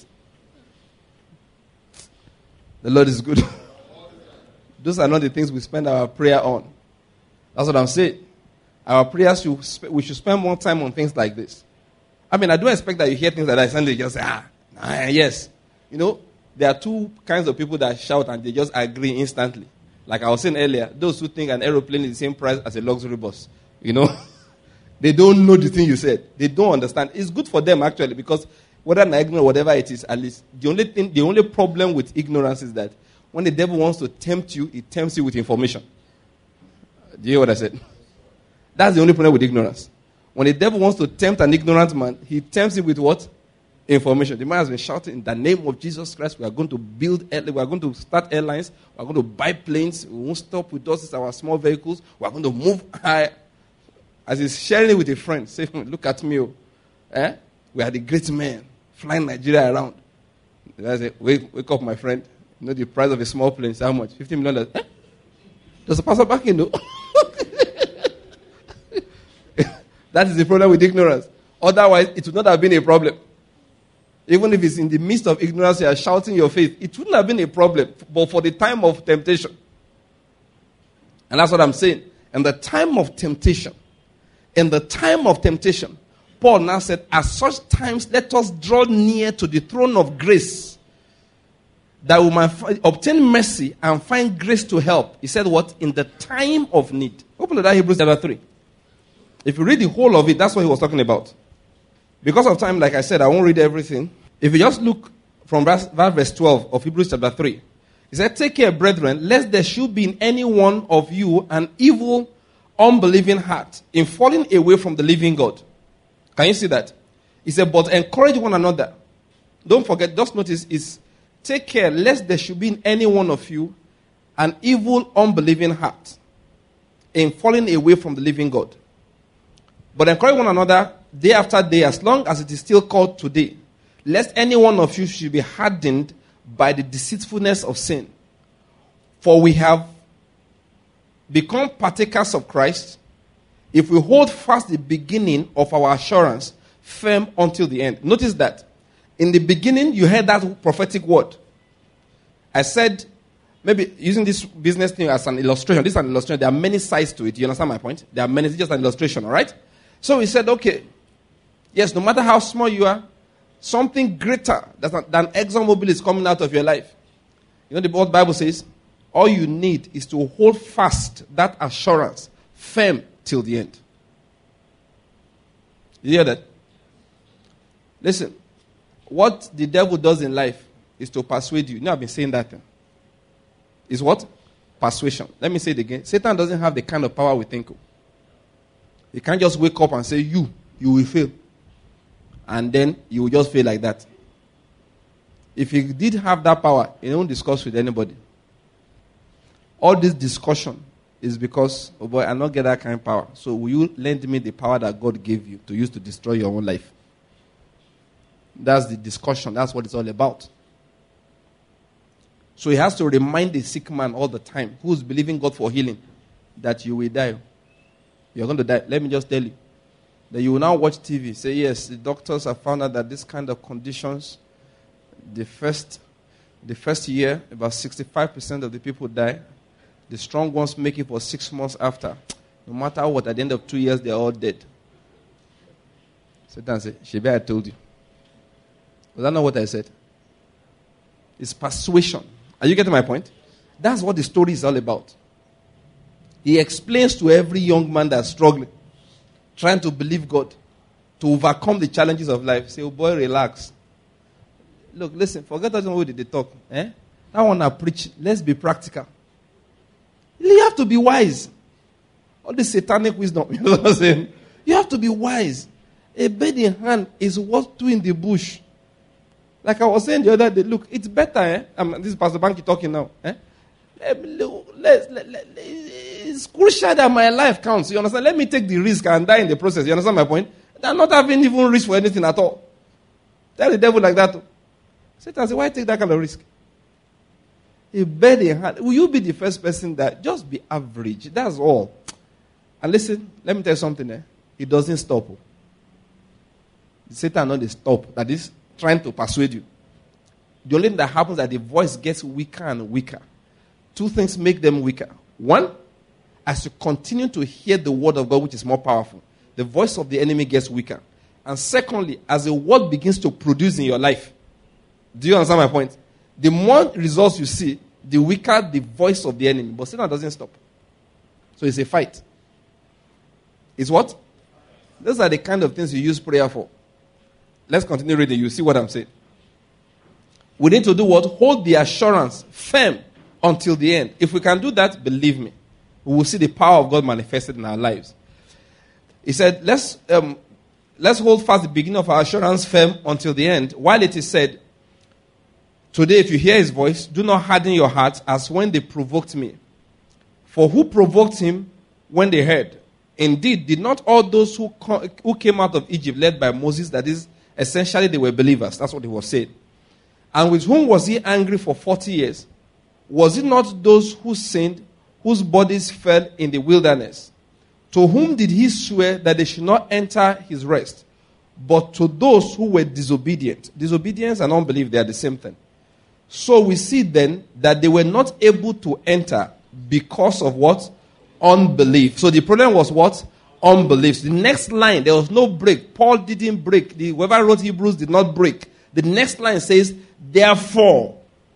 The Lord is good. Those are not the things we spend our prayer on. That's what I'm saying. Our prayers, we should spend more time on things like this. I mean, I don't expect that you hear things like that and they just say, yes. You know, there are two kinds of people that shout and they just agree instantly. Like I was saying earlier, those who think an aeroplane is the same price as a luxury bus. You know, they don't know the thing you said. They don't understand. It's good for them actually, because whether they're ignorant or whatever it is, at least the only problem with ignorance is that when the devil wants to tempt you, he tempts you with information. Do you hear what I said? That's the only problem with ignorance. When the devil wants to tempt an ignorant man, he tempts him with what? Information. The man has been shouting, in the name of Jesus Christ, we are going to we are going to start airlines, we are going to buy planes, we won't stop with us, it's our small vehicles, we are going to move high. As he's sharing it with a friend, say, look at me, we are the great men, flying Nigeria around. I say, wake up, my friend. You know the price of a small plane is how much? $50 million. Does the pastor back in, though? That is the problem with ignorance. Otherwise, it would not have been a problem. Even if it's in the midst of ignorance, you are shouting your faith, it wouldn't have been a problem, but for the time of temptation. And that's what I'm saying. In the time of temptation, Paul now said, at such times, let us draw near to the throne of grace, that we might obtain mercy and find grace to help. He said what? In the time of need. Open to that Hebrews chapter 3. If you read the whole of it, that's what he was talking about. Because of time, like I said, I won't read everything. If you just look from verse 12 of Hebrews chapter 3, he said, take care, brethren, lest there should be in any one of you an evil, unbelieving heart in falling away from the living God. Can you see that? He said, but encourage one another. Don't forget, just notice, is take care, lest there should be in any one of you an evil, unbelieving heart in falling away from the living God. But encourage one another day after day, as long as it is still called today, lest any one of you should be hardened by the deceitfulness of sin. For we have become partakers of Christ if we hold fast the beginning of our assurance firm until the end. Notice that. In the beginning, you heard that prophetic word. I said, maybe using this business thing as an illustration. This is an illustration. There are many sides to it. You understand my point? There are many. It's just an illustration, all right? So he said, okay, yes, no matter how small you are, something greater than ExxonMobil is coming out of your life. You know what the Bible says? All you need is to hold fast that assurance firm till the end. You hear that? Listen, what the devil does in life is to persuade you. You know, I've been saying that. Is what? Persuasion. Let me say it again. Satan doesn't have the kind of power we think of. He can't just wake up and say, you will fail. And then you will just fail like that. If he did have that power, he won't discuss with anybody. All this discussion is because, oh boy, I not get that kind of power. So will you lend me the power that God gave you to use to destroy your own life? That's the discussion. That's what it's all about. So he has to remind the sick man all the time, who's believing God for healing, that you will die. You're going to die. Let me just tell you. That you will now watch TV. Say, yes, the doctors have found out that this kind of conditions, the first year, about 65% of the people die. The strong ones make it for 6 months after. No matter what, at the end of 2 years, they're all dead. Satan said, Shebe, I told you. Was that not what I said? It's persuasion. Are you getting my point? That's what the story is all about. He explains to every young man that's struggling, trying to believe God, to overcome the challenges of life. Say, oh boy, relax. Look, listen, forget what they talk. I want to preach. Let's be practical. You have to be wise. All this satanic wisdom, you know what I'm saying? You have to be wise. A bird in hand is worth two in the bush. Like I was saying the other day, look, it's better, this is Pastor Banky talking now. It's crucial that my life counts. You understand? Let me take the risk and die in the process. You understand my point? They're not having even risk for anything at all. Tell the devil like that. Satan said, why take that kind of risk? A bird in hand. Will you be the first person that just be average? That's all. And listen, let me tell you something. It doesn't stop. Satan not stop. That is trying to persuade you. The only thing that happens is that the voice gets weaker and weaker. Two things make them weaker. One, as you continue to hear the word of God, which is more powerful, the voice of the enemy gets weaker. And secondly, as the word begins to produce in your life, do you understand my point? The more results you see, the weaker the voice of the enemy. But Satan doesn't stop. So it's a fight. It's what? Those are the kind of things you use prayer for. Let's continue reading. You see what I'm saying. We need to do what? Hold the assurance firm until the end. If we can do that, believe me, we will see the power of God manifested in our lives. He said, let's hold fast the beginning of our assurance firm until the end. While it is said, today if you hear his voice, do not harden your hearts as when they provoked me. For who provoked him when they heard? Indeed, did not all those who came out of Egypt led by Moses, that is, essentially they were believers. That's what he was saying. And with whom was he angry for 40 years? Was it not those who sinned, whose bodies fell in the wilderness? To whom did he swear that they should not enter his rest? But to those who were disobedient. Disobedience and unbelief, they are the same thing. So we see then that they were not able to enter because of what? Unbelief. So the problem was what? Unbelief. The next line, there was no break. Paul didn't break. Whoever wrote Hebrews did not break. The next line says, Therefore,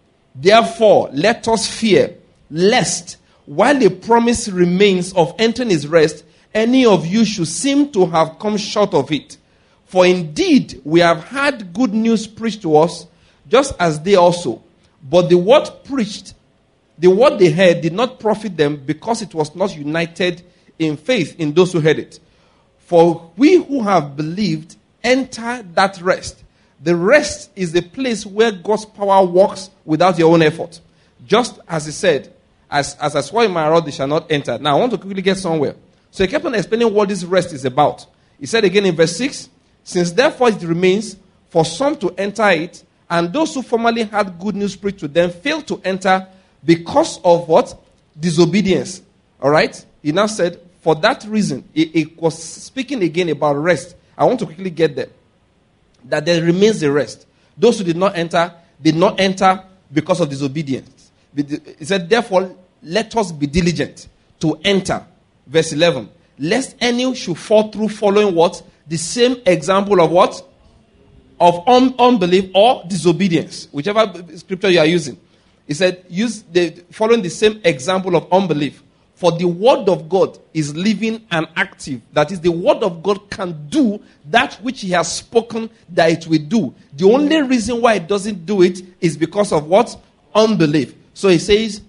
let us fear, lest, while the promise remains of entering his rest, any of you should seem to have come short of it. For indeed, we have had good news preached to us, just as they also. But the word preached, the word they heard did not profit them because it was not united in faith in those who heard it. For we who have believed enter that rest. The rest is the place where God's power works without your own effort. Just as he said, as I swore in my wrath, they shall not enter. Now, I want to quickly get somewhere. So he kept on explaining what this rest is about. He said again in verse 6, since therefore it remains for some to enter it, and those who formerly had good news preached to them failed to enter because of what? Disobedience. All right? He now said, for that reason, it was speaking again about rest. I want to quickly get there. That there remains a rest. Those who did not enter because of disobedience. He said, therefore, let us be diligent to enter. Verse 11. Lest any should fall through following what? The same example of what? Of unbelief or disobedience. Whichever scripture you are using. He said, following the same example of unbelief. For the word of God is living and active. That is, the word of God can do that which he has spoken that it will do. The only reason why it doesn't do it is because of what? Unbelief. So he says,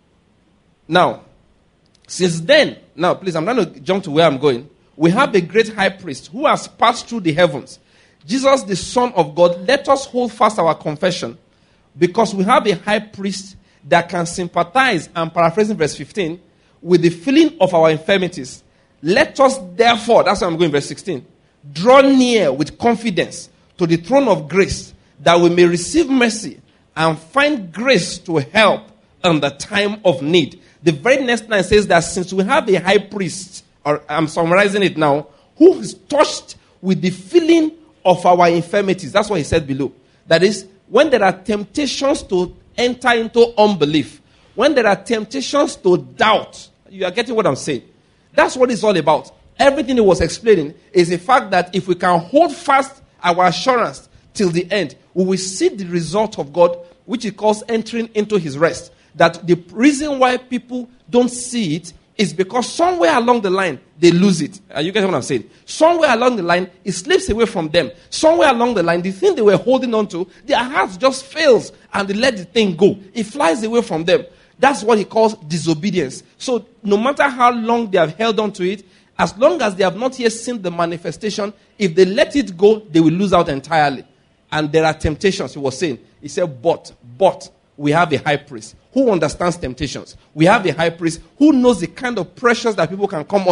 now, since then, now please, I'm going to jump to where I'm going. We have a great high priest who has passed through the heavens. Jesus, the Son of God. Let us hold fast our confession, because we have a high priest that can sympathize, and paraphrasing verse 15, with the feeling of our infirmities. Let us therefore, that's why I'm going verse 16, draw near with confidence to the throne of grace, that we may receive mercy and find grace to help in the time of need. The very next line says that since we have a high priest, or I'm summarizing it now, who is touched with the feeling of our infirmities. That's what he said below. That is, when there are temptations to enter into unbelief, when there are temptations to doubt, you are getting what I'm saying. That's what it's all about. Everything he was explaining is the fact that if we can hold fast our assurance till the end, we will see the result of God, which he calls entering into his rest. That the reason why people don't see it is because somewhere along the line, they lose it. Are you getting what I'm saying? Somewhere along the line, it slips away from them. Somewhere along the line, the thing they were holding on to, their heart just fails and they let the thing go. It flies away from them. That's what he calls disobedience. So no matter how long they have held on to it, as long as they have not yet seen the manifestation, if they let it go, they will lose out entirely. And there are temptations, he was saying. He said, but we have a high priest who understands temptations. We have a high priest who knows the kind of pressures that people can come under.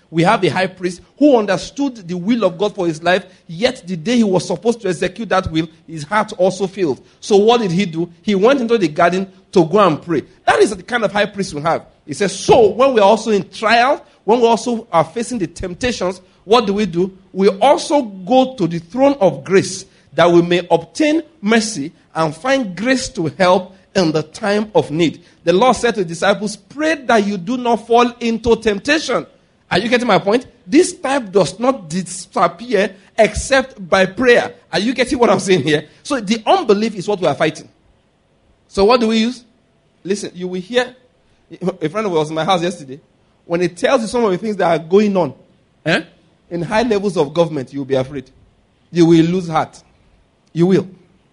We have a high priest who understood the will of God for his life, yet the day he was supposed to execute that will, his heart also failed. So what did he do? He went into the garden to go and pray. That is the kind of high priest we have. He says, so when we're also in trial, when we also are facing the temptations, what do? We also go to the throne of grace that we may obtain mercy and find grace to help in the time of need. The Lord said to the disciples, pray that you do not fall into temptation. Are you getting my point? This type does not disappear except by prayer. Are you getting what I'm saying here? So the unbelief is what we are fighting. So what do we use? Listen, you will hear, a friend was in my house yesterday. When it tells you some of the things that are going on, in high levels of government, you'll be afraid. You will lose heart. You will.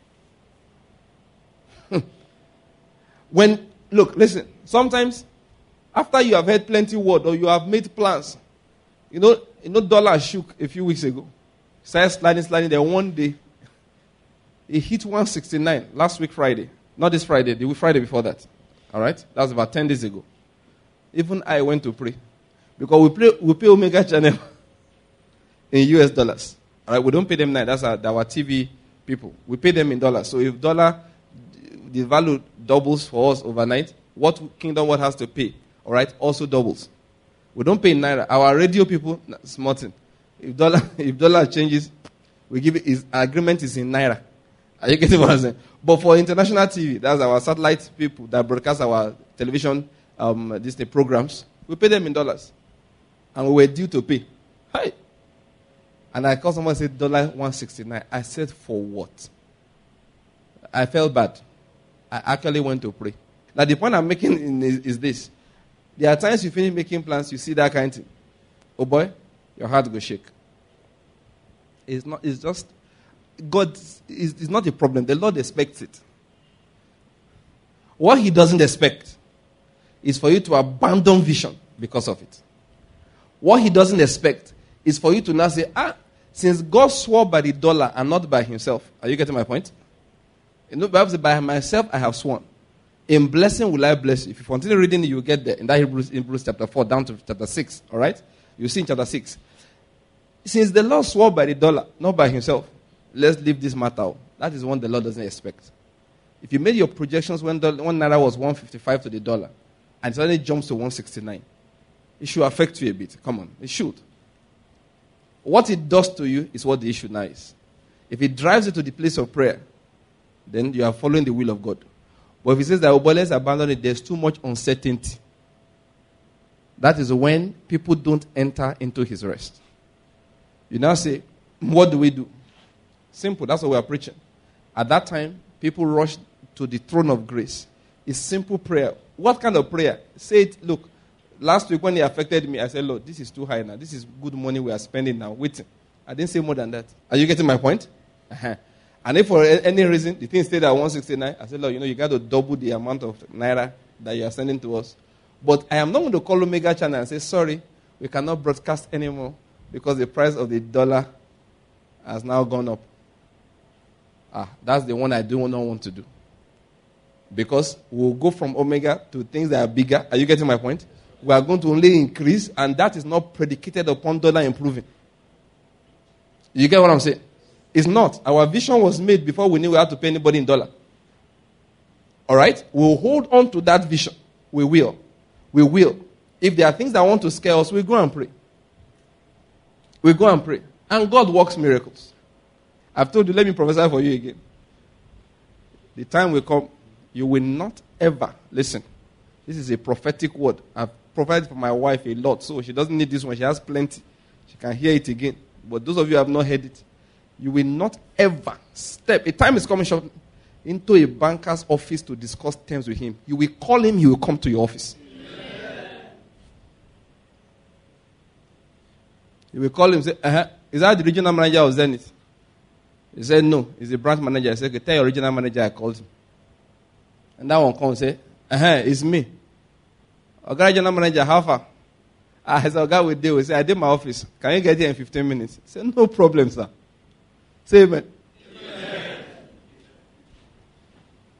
Look, listen, sometimes after you have heard plenty word or you have made plans, you know dollar shook a few weeks ago. Started sliding, then one day, it hit 169 last week Friday. Not this Friday, the week Friday before that. All right? That was about 10 days ago. Even I went to pray. Because we pay Omega Channel in US dollars. All right? We don't pay them now. That's our TV people. We pay them in dollars. So if dollar, the value doubles for us overnight, what Kingdom World has to pay, all right, also doubles. We don't pay in naira. Our radio people, small thing. If dollar changes, we give it. His agreement is in naira. Are you getting what I'm saying? But for international TV, that's our satellite people that broadcast our television, Disney programs. We pay them in dollars, and we were due to pay. Hi. And I called someone and said $169. I said, for what? I felt bad. I actually went to pray. Now the point I'm making is this. There are times you finish making plans, you see that kind of thing. Oh boy, your heart will shake. It's just, God is not a problem. The Lord expects it. What he doesn't expect is for you to abandon vision because of it. What he doesn't expect is for you to now say, since God swore by the dollar and not by himself. Are you getting my point? The Bible says, by myself I have sworn. In blessing will I bless you. If you continue reading, you will get there. In that Hebrews chapter 4 down to chapter 6. All right? You see in chapter 6. Since the Lord swore by the dollar, not by himself, let's leave this matter out. That is one the Lord doesn't expect. If you made your projections when naira was 155 to the dollar, and suddenly it jumps to 169, it should affect you a bit. Come on. It should. What it does to you is what the issue now is. If it drives you to the place of prayer, then you are following the will of God. But if he says that, let's abandon it, there's too much uncertainty. That is when people don't enter into his rest. You now say, what do we do? Simple, that's what we are preaching. At that time, people rush to the throne of grace. It's simple prayer. What kind of prayer? Say it, look, last week when it affected me, I said, Lord, this is too high now. This is good money we are spending now, waiting. I didn't say more than that. Are you getting my point? Uh-huh. And if for any reason the thing stayed at 169, I said, Lord, you got to double the amount of naira that you are sending to us. But I am not going to call Omega Channel and say, sorry, we cannot broadcast anymore because the price of the dollar has now gone up. That's the one I do not want to do. Because we'll go from Omega to things that are bigger. Are you getting my point? We are going to only increase, and that is not predicated upon dollar improving. You get what I'm saying? It's not. Our vision was made before we knew we had to pay anybody in dollar. All right? We'll hold on to that vision. We will. We will. If there are things that want to scare us, we go and pray. We go and pray. And God works miracles. I've told you, let me prophesy for you again. The time will come, you will not ever, listen, this is a prophetic word. I've prophesied for my wife a lot, so she doesn't need this one. She has plenty. She can hear it again. But those of you who have not heard it, you will not ever step. A time is coming short into a banker's office to discuss terms with him. You will call him, he will come to your office. You will call him and say, is that the regional manager of Zenith? He said, no, he's the branch manager. I said, okay, tell your regional manager I called him. And that one comes and say, it's me. Okay, regional manager, how far? I said, okay, we deal. He said, I did my office. Can you get here in 15 minutes? He said, no problem, sir. Say amen. Amen.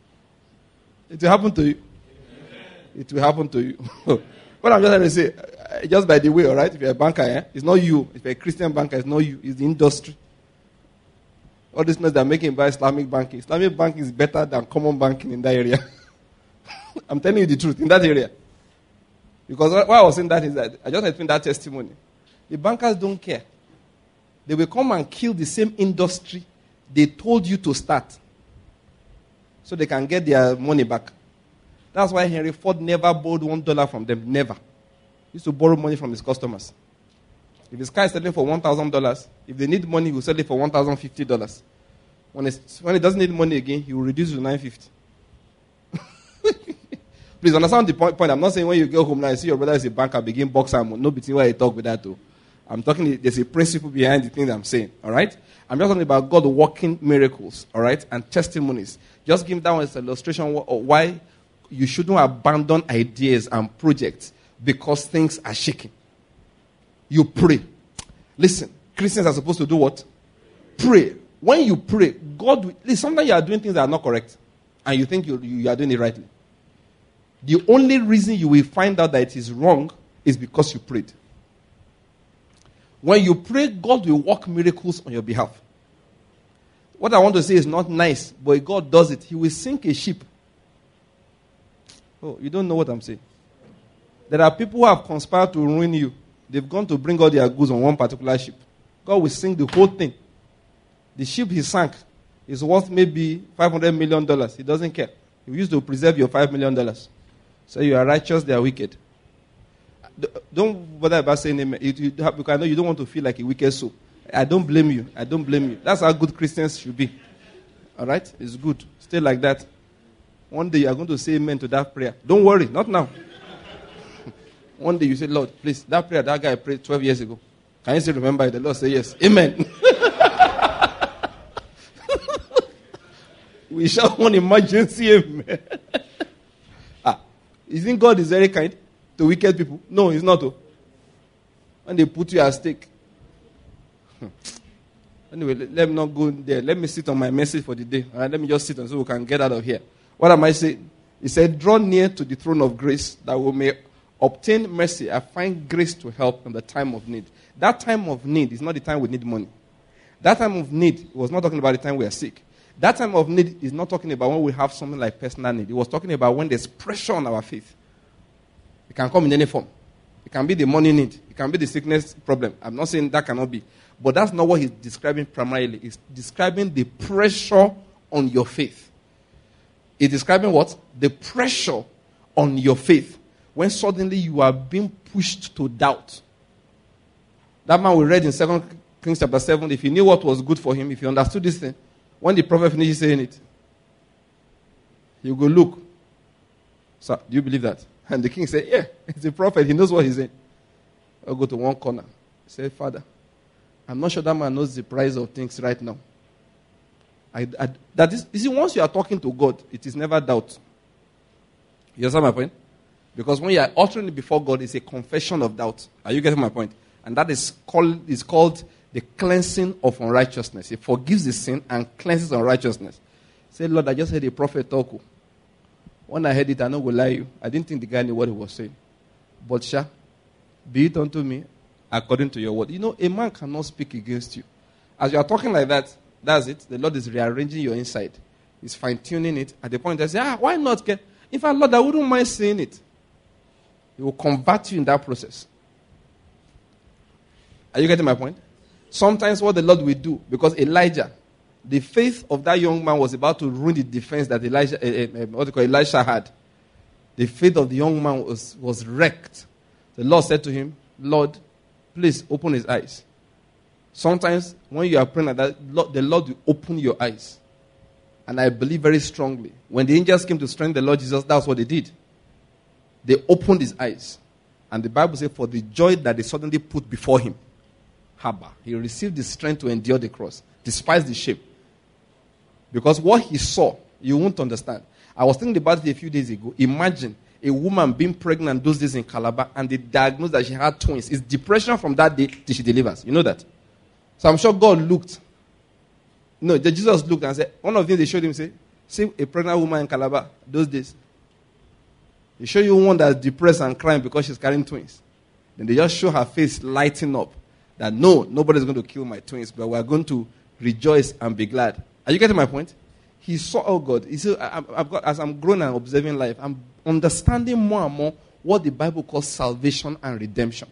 It will happen to you. Amen. It will happen to you. What I'm just trying to say, Just by the way, all right? If you're a banker, it's not you. If you're a Christian banker, it's not you. It's the industry. All this noise they're making by Islamic banking. Islamic banking is better than common banking in that area. I'm telling you the truth, in that area. Because why I was saying that is that I just explained that testimony. The bankers don't care. They will come and kill the same industry they told you to start so they can get their money back. That's why Henry Ford never borrowed $1 from them. Never. He used to borrow money from his customers. If his car is selling for $1,000, if they need money, he will sell it for $1,050. When he doesn't need money again, he will reduce to $950. Please understand the point. I'm not saying when you go home now, you see your brother is a banker, begin box him. No between where you talk with that too. I'm talking, there's a principle behind the things I'm saying. All right? I'm just talking about God working miracles. All right? And testimonies. Just give that one as an illustration of why you shouldn't abandon ideas and projects because things are shaking. You pray. Listen, Christians are supposed to do what? Pray. When you pray, God will, sometimes you are doing things that are not correct. And you think you are doing it rightly. The only reason you will find out that it is wrong is because you prayed. When you pray, God will work miracles on your behalf. What I want to say is not nice, but if God does it, He will sink a ship. Oh, you don't know what I'm saying. There are people who have conspired to ruin you. They've gone to bring all their goods on one particular ship. God will sink the whole thing. The ship He sank is worth maybe $500 million. He doesn't care. He used to preserve your $5 million. So you are righteous, they are wicked. Don't bother about saying amen. Because I know you don't want to feel like a wicked soul. I don't blame you. I don't blame you. That's how good Christians should be. All right? It's good. Stay like that. One day you are going to say amen to that prayer. Don't worry. Not now. One day you say, Lord, please, that prayer that guy prayed 12 years ago. Can you still remember it? The Lord say yes. Amen. We shout one emergency amen. Isn't God is very kind to wicked people? No, He's not. When they put you at stake. Anyway, let me not go there. Let me sit on my message for the day. All right, let me just sit on so we can get out of here. What am I saying? He said, draw near to the throne of grace that we may obtain mercy and find grace to help in the time of need. That time of need is not the time we need money. That time of need was not talking about the time we are sick. That time of need is not talking about when we have something like personal need. It was talking about when there's pressure on our faith. It can come in any form. It can be the money need. It can be the sickness problem. I'm not saying that cannot be. But that's not what he's describing primarily. He's describing the pressure on your faith. He's describing what? The pressure on your faith. When suddenly you are being pushed to doubt. That man we read in 2 Kings chapter 7, if he knew what was good for him, if he understood this thing, when the prophet finishes saying it, he will go, look. Sir, do you believe that? And the king said, yeah, it's a prophet. He knows what he's saying. I'll go to one corner. Say, Father, I'm not sure that man knows the price of things right now. You see, once you are talking to God, it is never doubt. You understand my point? Because when you are uttering it before God, it's a confession of doubt. Are you getting my point? And that is called the cleansing of unrighteousness. It forgives the sin and cleanses unrighteousness. Say, Lord, I just heard a prophet talk. When I heard it, I know will lie you. I didn't think the guy knew what he was saying. But Sha, be it unto me according to your word. You know, a man cannot speak against you. As you are talking like that, that's it. The Lord is rearranging your inside. He's fine-tuning it. At the point I say, why not? In fact, Lord, I wouldn't mind saying it. He will convert you in that process. Are you getting my point? Sometimes what the Lord will do, because Elijah, the faith of that young man was about to ruin the defense that Elisha had. The faith of the young man was wrecked. The Lord said to him, Lord, please open his eyes. Sometimes when you are praying like that, the Lord will open your eyes. And I believe very strongly, when the angels came to strengthen the Lord Jesus, that's what they did. They opened his eyes. And the Bible says, for the joy that they suddenly put before him, he received the strength to endure the cross, despite the shame. Because what he saw, you won't understand. I was thinking about it a few days ago. Imagine a woman being pregnant those days in Calabar, and they diagnosed that she had twins. It's depression from that day till she delivers. You know that? So I'm sure God looked. No, Jesus looked and said, one of the things they showed him, see a pregnant woman in Calabar those days. They show you one that's depressed and crying because she's carrying twins. Then they just show her face lighting up. That no, nobody's going to kill my twins, but we're going to rejoice and be glad. Are you getting my point? He saw, oh God, he said, as I'm growing and observing life, I'm understanding more and more what the Bible calls salvation and redemption.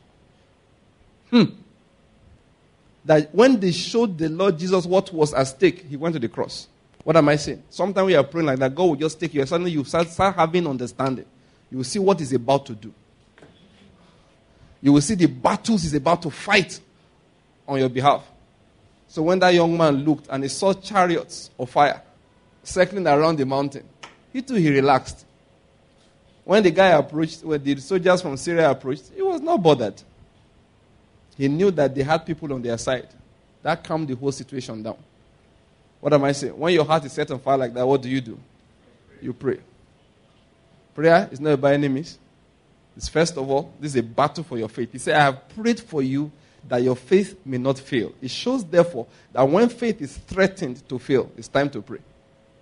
That when they showed the Lord Jesus what was at stake, he went to the cross. What am I saying? Sometimes we are praying like that, God will just take you, and suddenly you start having understanding. You will see what he's about to do. You will see the battles he's about to fight on your behalf. So when that young man looked and he saw chariots of fire circling around the mountain, he relaxed. When the guy approached, when the soldiers from Syria approached, he was not bothered. He knew that they had people on their side. That calmed the whole situation down. What am I saying? When your heart is set on fire like that, what do? You pray. Prayer is not about enemies. It's first of all, this is a battle for your faith. He said, I have prayed for you that your faith may not fail. It shows, therefore, that when faith is threatened to fail, it's time to pray.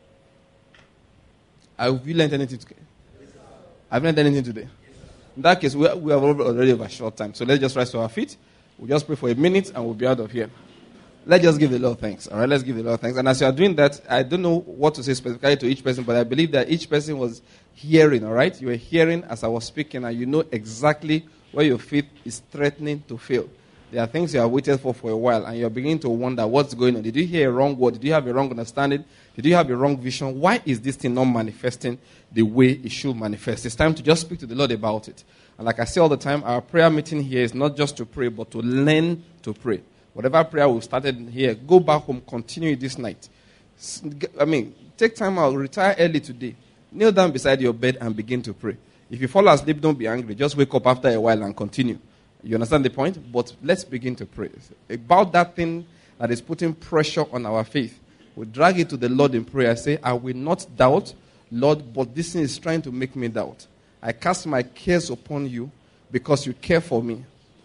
Have you learned anything today? I've learned anything today. In that case, we have already over a short time. So let's just rise to our feet. We'll just pray for a minute and we'll be out of here. Let's just give the Lord thanks. All right, let's give the Lord thanks. And as you are doing that, I don't know what to say specifically to each person, but I believe that each person was hearing, all right? You were hearing as I was speaking, and you know exactly where your faith is threatening to fail. There are things you have waited for a while, and you're beginning to wonder what's going on. Did you hear a wrong word? Did you have a wrong understanding? Did you have a wrong vision? Why is this thing not manifesting the way it should manifest? It's time to just speak to the Lord about it. And like I say all the time, our prayer meeting here is not just to pray, but to learn to pray. Whatever prayer we started here, go back home, continue it this night. Take time out, retire early today. Kneel down beside your bed and begin to pray. If you fall asleep, don't be angry. Just wake up after a while and continue. You understand the point? But let's begin to pray. About that thing that is putting pressure on our faith, we drag it to the Lord in prayer. Say, I will not doubt, Lord, but this thing is trying to make me doubt. I cast my cares upon you because you care for me.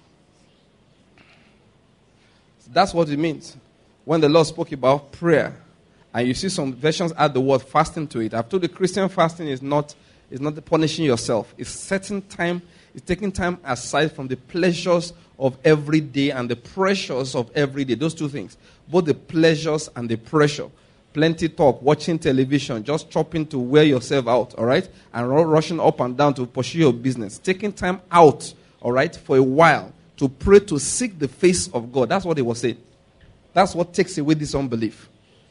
That's what it means. When the Lord spoke about prayer, and you see some versions add the word fasting to it. I've told you Christian fasting is not punishing yourself. It's setting time, it's taking time aside from the pleasures of every day and the pressures of every day. Those two things. Both the pleasures and the pressure. Plenty talk, watching television, just chopping to wear yourself out, all right? And rushing up and down to pursue your business. Taking time out, all right, for a while to pray, to seek the face of God. That's what he was saying. That's what takes away this unbelief.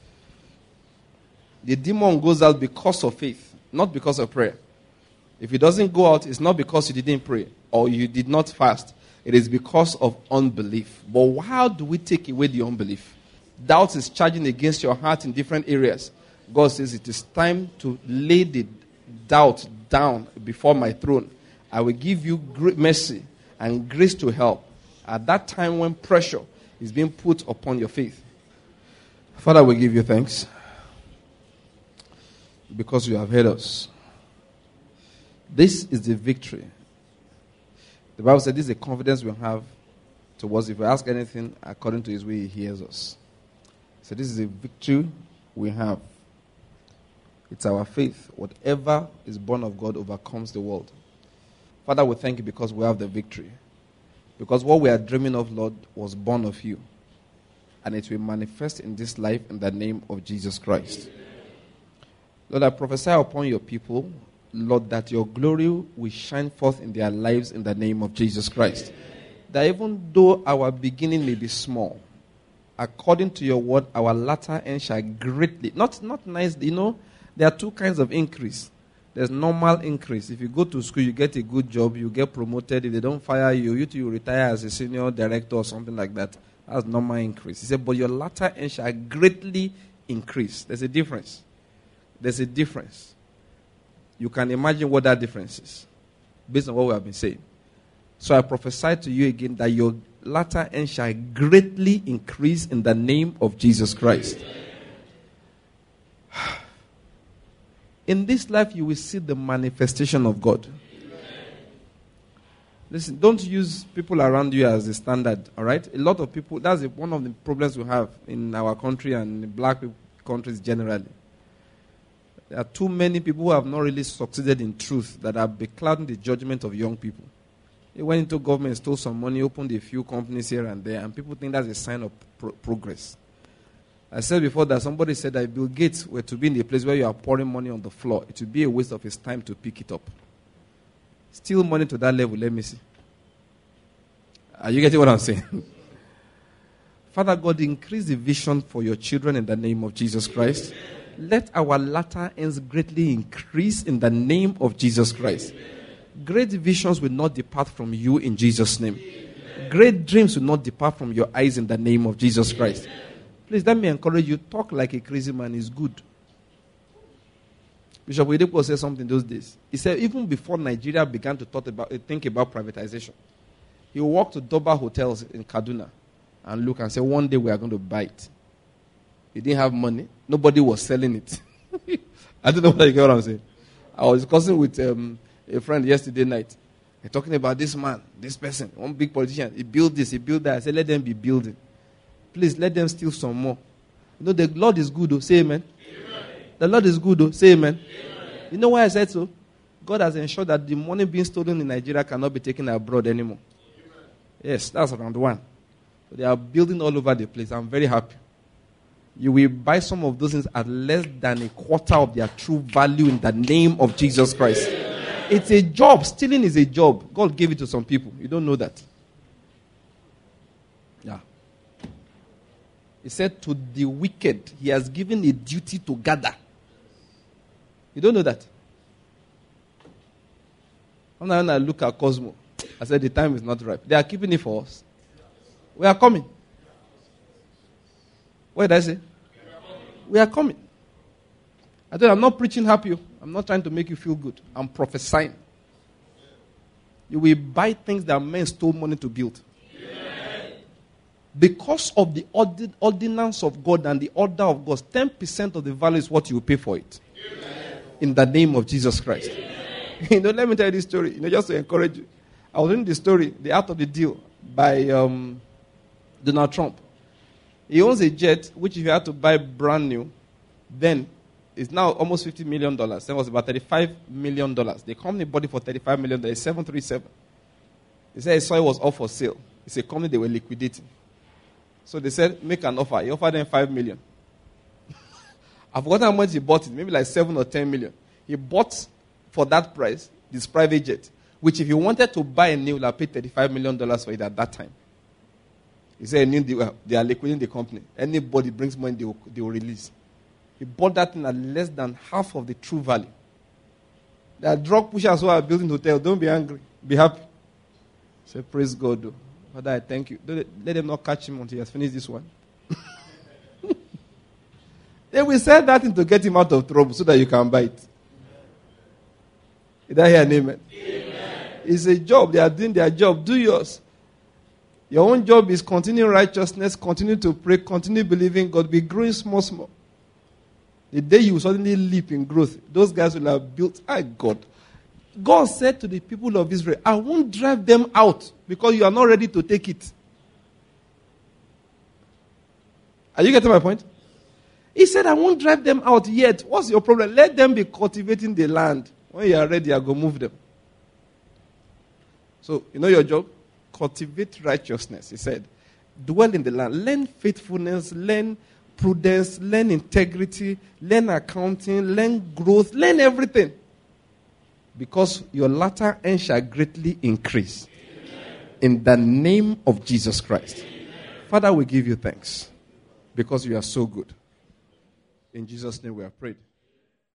The demon goes out because of faith, not because of prayer. If it doesn't go out, it's not because you didn't pray or you did not fast. It is because of unbelief. But how do we take away the unbelief? Doubt is charging against your heart in different areas. God says it is time to lay the doubt down before my throne. I will give you great mercy and grace to help at that time when pressure is being put upon your faith. Father, we give you thanks because you have heard us. This is the victory. The Bible said this is the confidence we have towards if we ask anything according to his way, he hears us. So this is a victory we have. It's our faith. Whatever is born of God overcomes the world. Father, we thank you because we have the victory. Because what we are dreaming of, Lord, was born of you. And it will manifest in this life in the name of Jesus Christ. Lord, I prophesy upon your people, Lord, that your glory will shine forth in their lives in the name of Jesus Christ. That even though our beginning may be small, according to your word, our latter end shall greatly. Not nice, there are two kinds of increase. There's normal increase. If you go to school, you get a good job, you get promoted. If they don't fire you, you retire as a senior director or something like that. That's normal increase. He said, but your latter end shall greatly increase. There's a difference. There's a difference. You can imagine what that difference is based on what we have been saying. So I prophesy to you again that your latter end shall greatly increase in the name of Jesus Christ. In this life, you will see the manifestation of God. Listen, don't use people around you as the standard, all right? A lot of people, that's one of the problems we have in our country and in black countries generally. There are too many people who have not really succeeded in truth that are beclouding the judgment of young people. He went into government, stole some money, opened a few companies here and there, and people think that's a sign of progress. I said before that somebody said that if Bill Gates were to be in a place where you are pouring money on the floor, it would be a waste of his time to pick it up. Steal money to that level, let me see. Are you getting what I'm saying? Father God, increase the vision for your children in the name of Jesus Christ. Let our latter ends greatly increase in the name of Jesus Christ. Great visions will not depart from you in Jesus' name. Great dreams will not depart from your eyes in the name of Jesus Christ. Please, let me encourage you, talk like a crazy man is good. Bishop Oyedepo said something those days. He said even before Nigeria began to think about privatization, he walked to Doba hotels in Kaduna and look and say, one day we are going to buy it. He didn't have money. Nobody was selling it. I don't know whether you get what I'm saying. I was discussing with a friend yesterday night. They're talking about this man, this person, one big politician. He built this, he built that. I said, let them be building. Please, let them steal some more. You know, the Lord is good, though. Say amen. Amen. The Lord is good, though. Say amen. Amen. You know why I said so? God has ensured that the money being stolen in Nigeria cannot be taken abroad anymore. Amen. Yes, that's round one. So they are building all over the place. I'm very happy. You will buy some of those things at less than a quarter of their true value in the name of Jesus Christ. Amen. It's a job. Stealing is a job. God gave it to some people. You don't know that. Yeah. He said to the wicked, he has given a duty to gather. You don't know that? When I look at Cosmo, I said the time is not ripe. They are keeping it for us. We are coming. What did I say? We are coming. I told you, I'm not preaching happy. I'm not trying to make you feel good. I'm prophesying. You will buy things that men stole money to build. Because of the ordinance of God and the order of God, 10% of the value is what you pay for it. In the name of Jesus Christ. You know, let me tell you this story. You know, just to encourage you. I was reading the story, The Art of the Deal, by Donald Trump. He owns a jet, which if you had to buy brand new, then it's now almost $50 million. Then it was about $35 million. The company bought it for $35 million. It's 737. He said he saw it was all for sale. It's a company they were liquidating. So they said, make an offer. He offered them $5 million. I've forgotten how much he bought it. Maybe like 7 or 10 million. He bought for that price this private jet, which if he wanted to buy a new, he would have paid $35 million for it at that time. He said they are liquidating the company. Anybody brings money, they will release. He bought that thing at less than half of the true value. There are drug pushers who are building hotels. Don't be angry. Be happy. Say, praise God, though. Father, I thank you. Let them not catch him until he has finished this one. They will sell that thing to get him out of trouble so that you can buy it. Did I hear an amen? Amen? It's a job. They are doing their job. Do yours. Your own job is continue righteousness, continue to pray, continue believing God, be growing small. The day you suddenly leap in growth, those guys will have built, God. God said to the people of Israel, I won't drive them out because you are not ready to take it. Are you getting my point? He said, I won't drive them out yet. What's your problem? Let them be cultivating the land. When you are ready, I go move them. So, you know your job? Cultivate righteousness, he said. Dwell in the land. Learn faithfulness, learn prudence, learn integrity, learn accounting, learn growth, learn everything. Because your latter end shall greatly increase. Amen. In the name of Jesus Christ. Amen. Father, we give you thanks because you are so good. In Jesus' name we have prayed.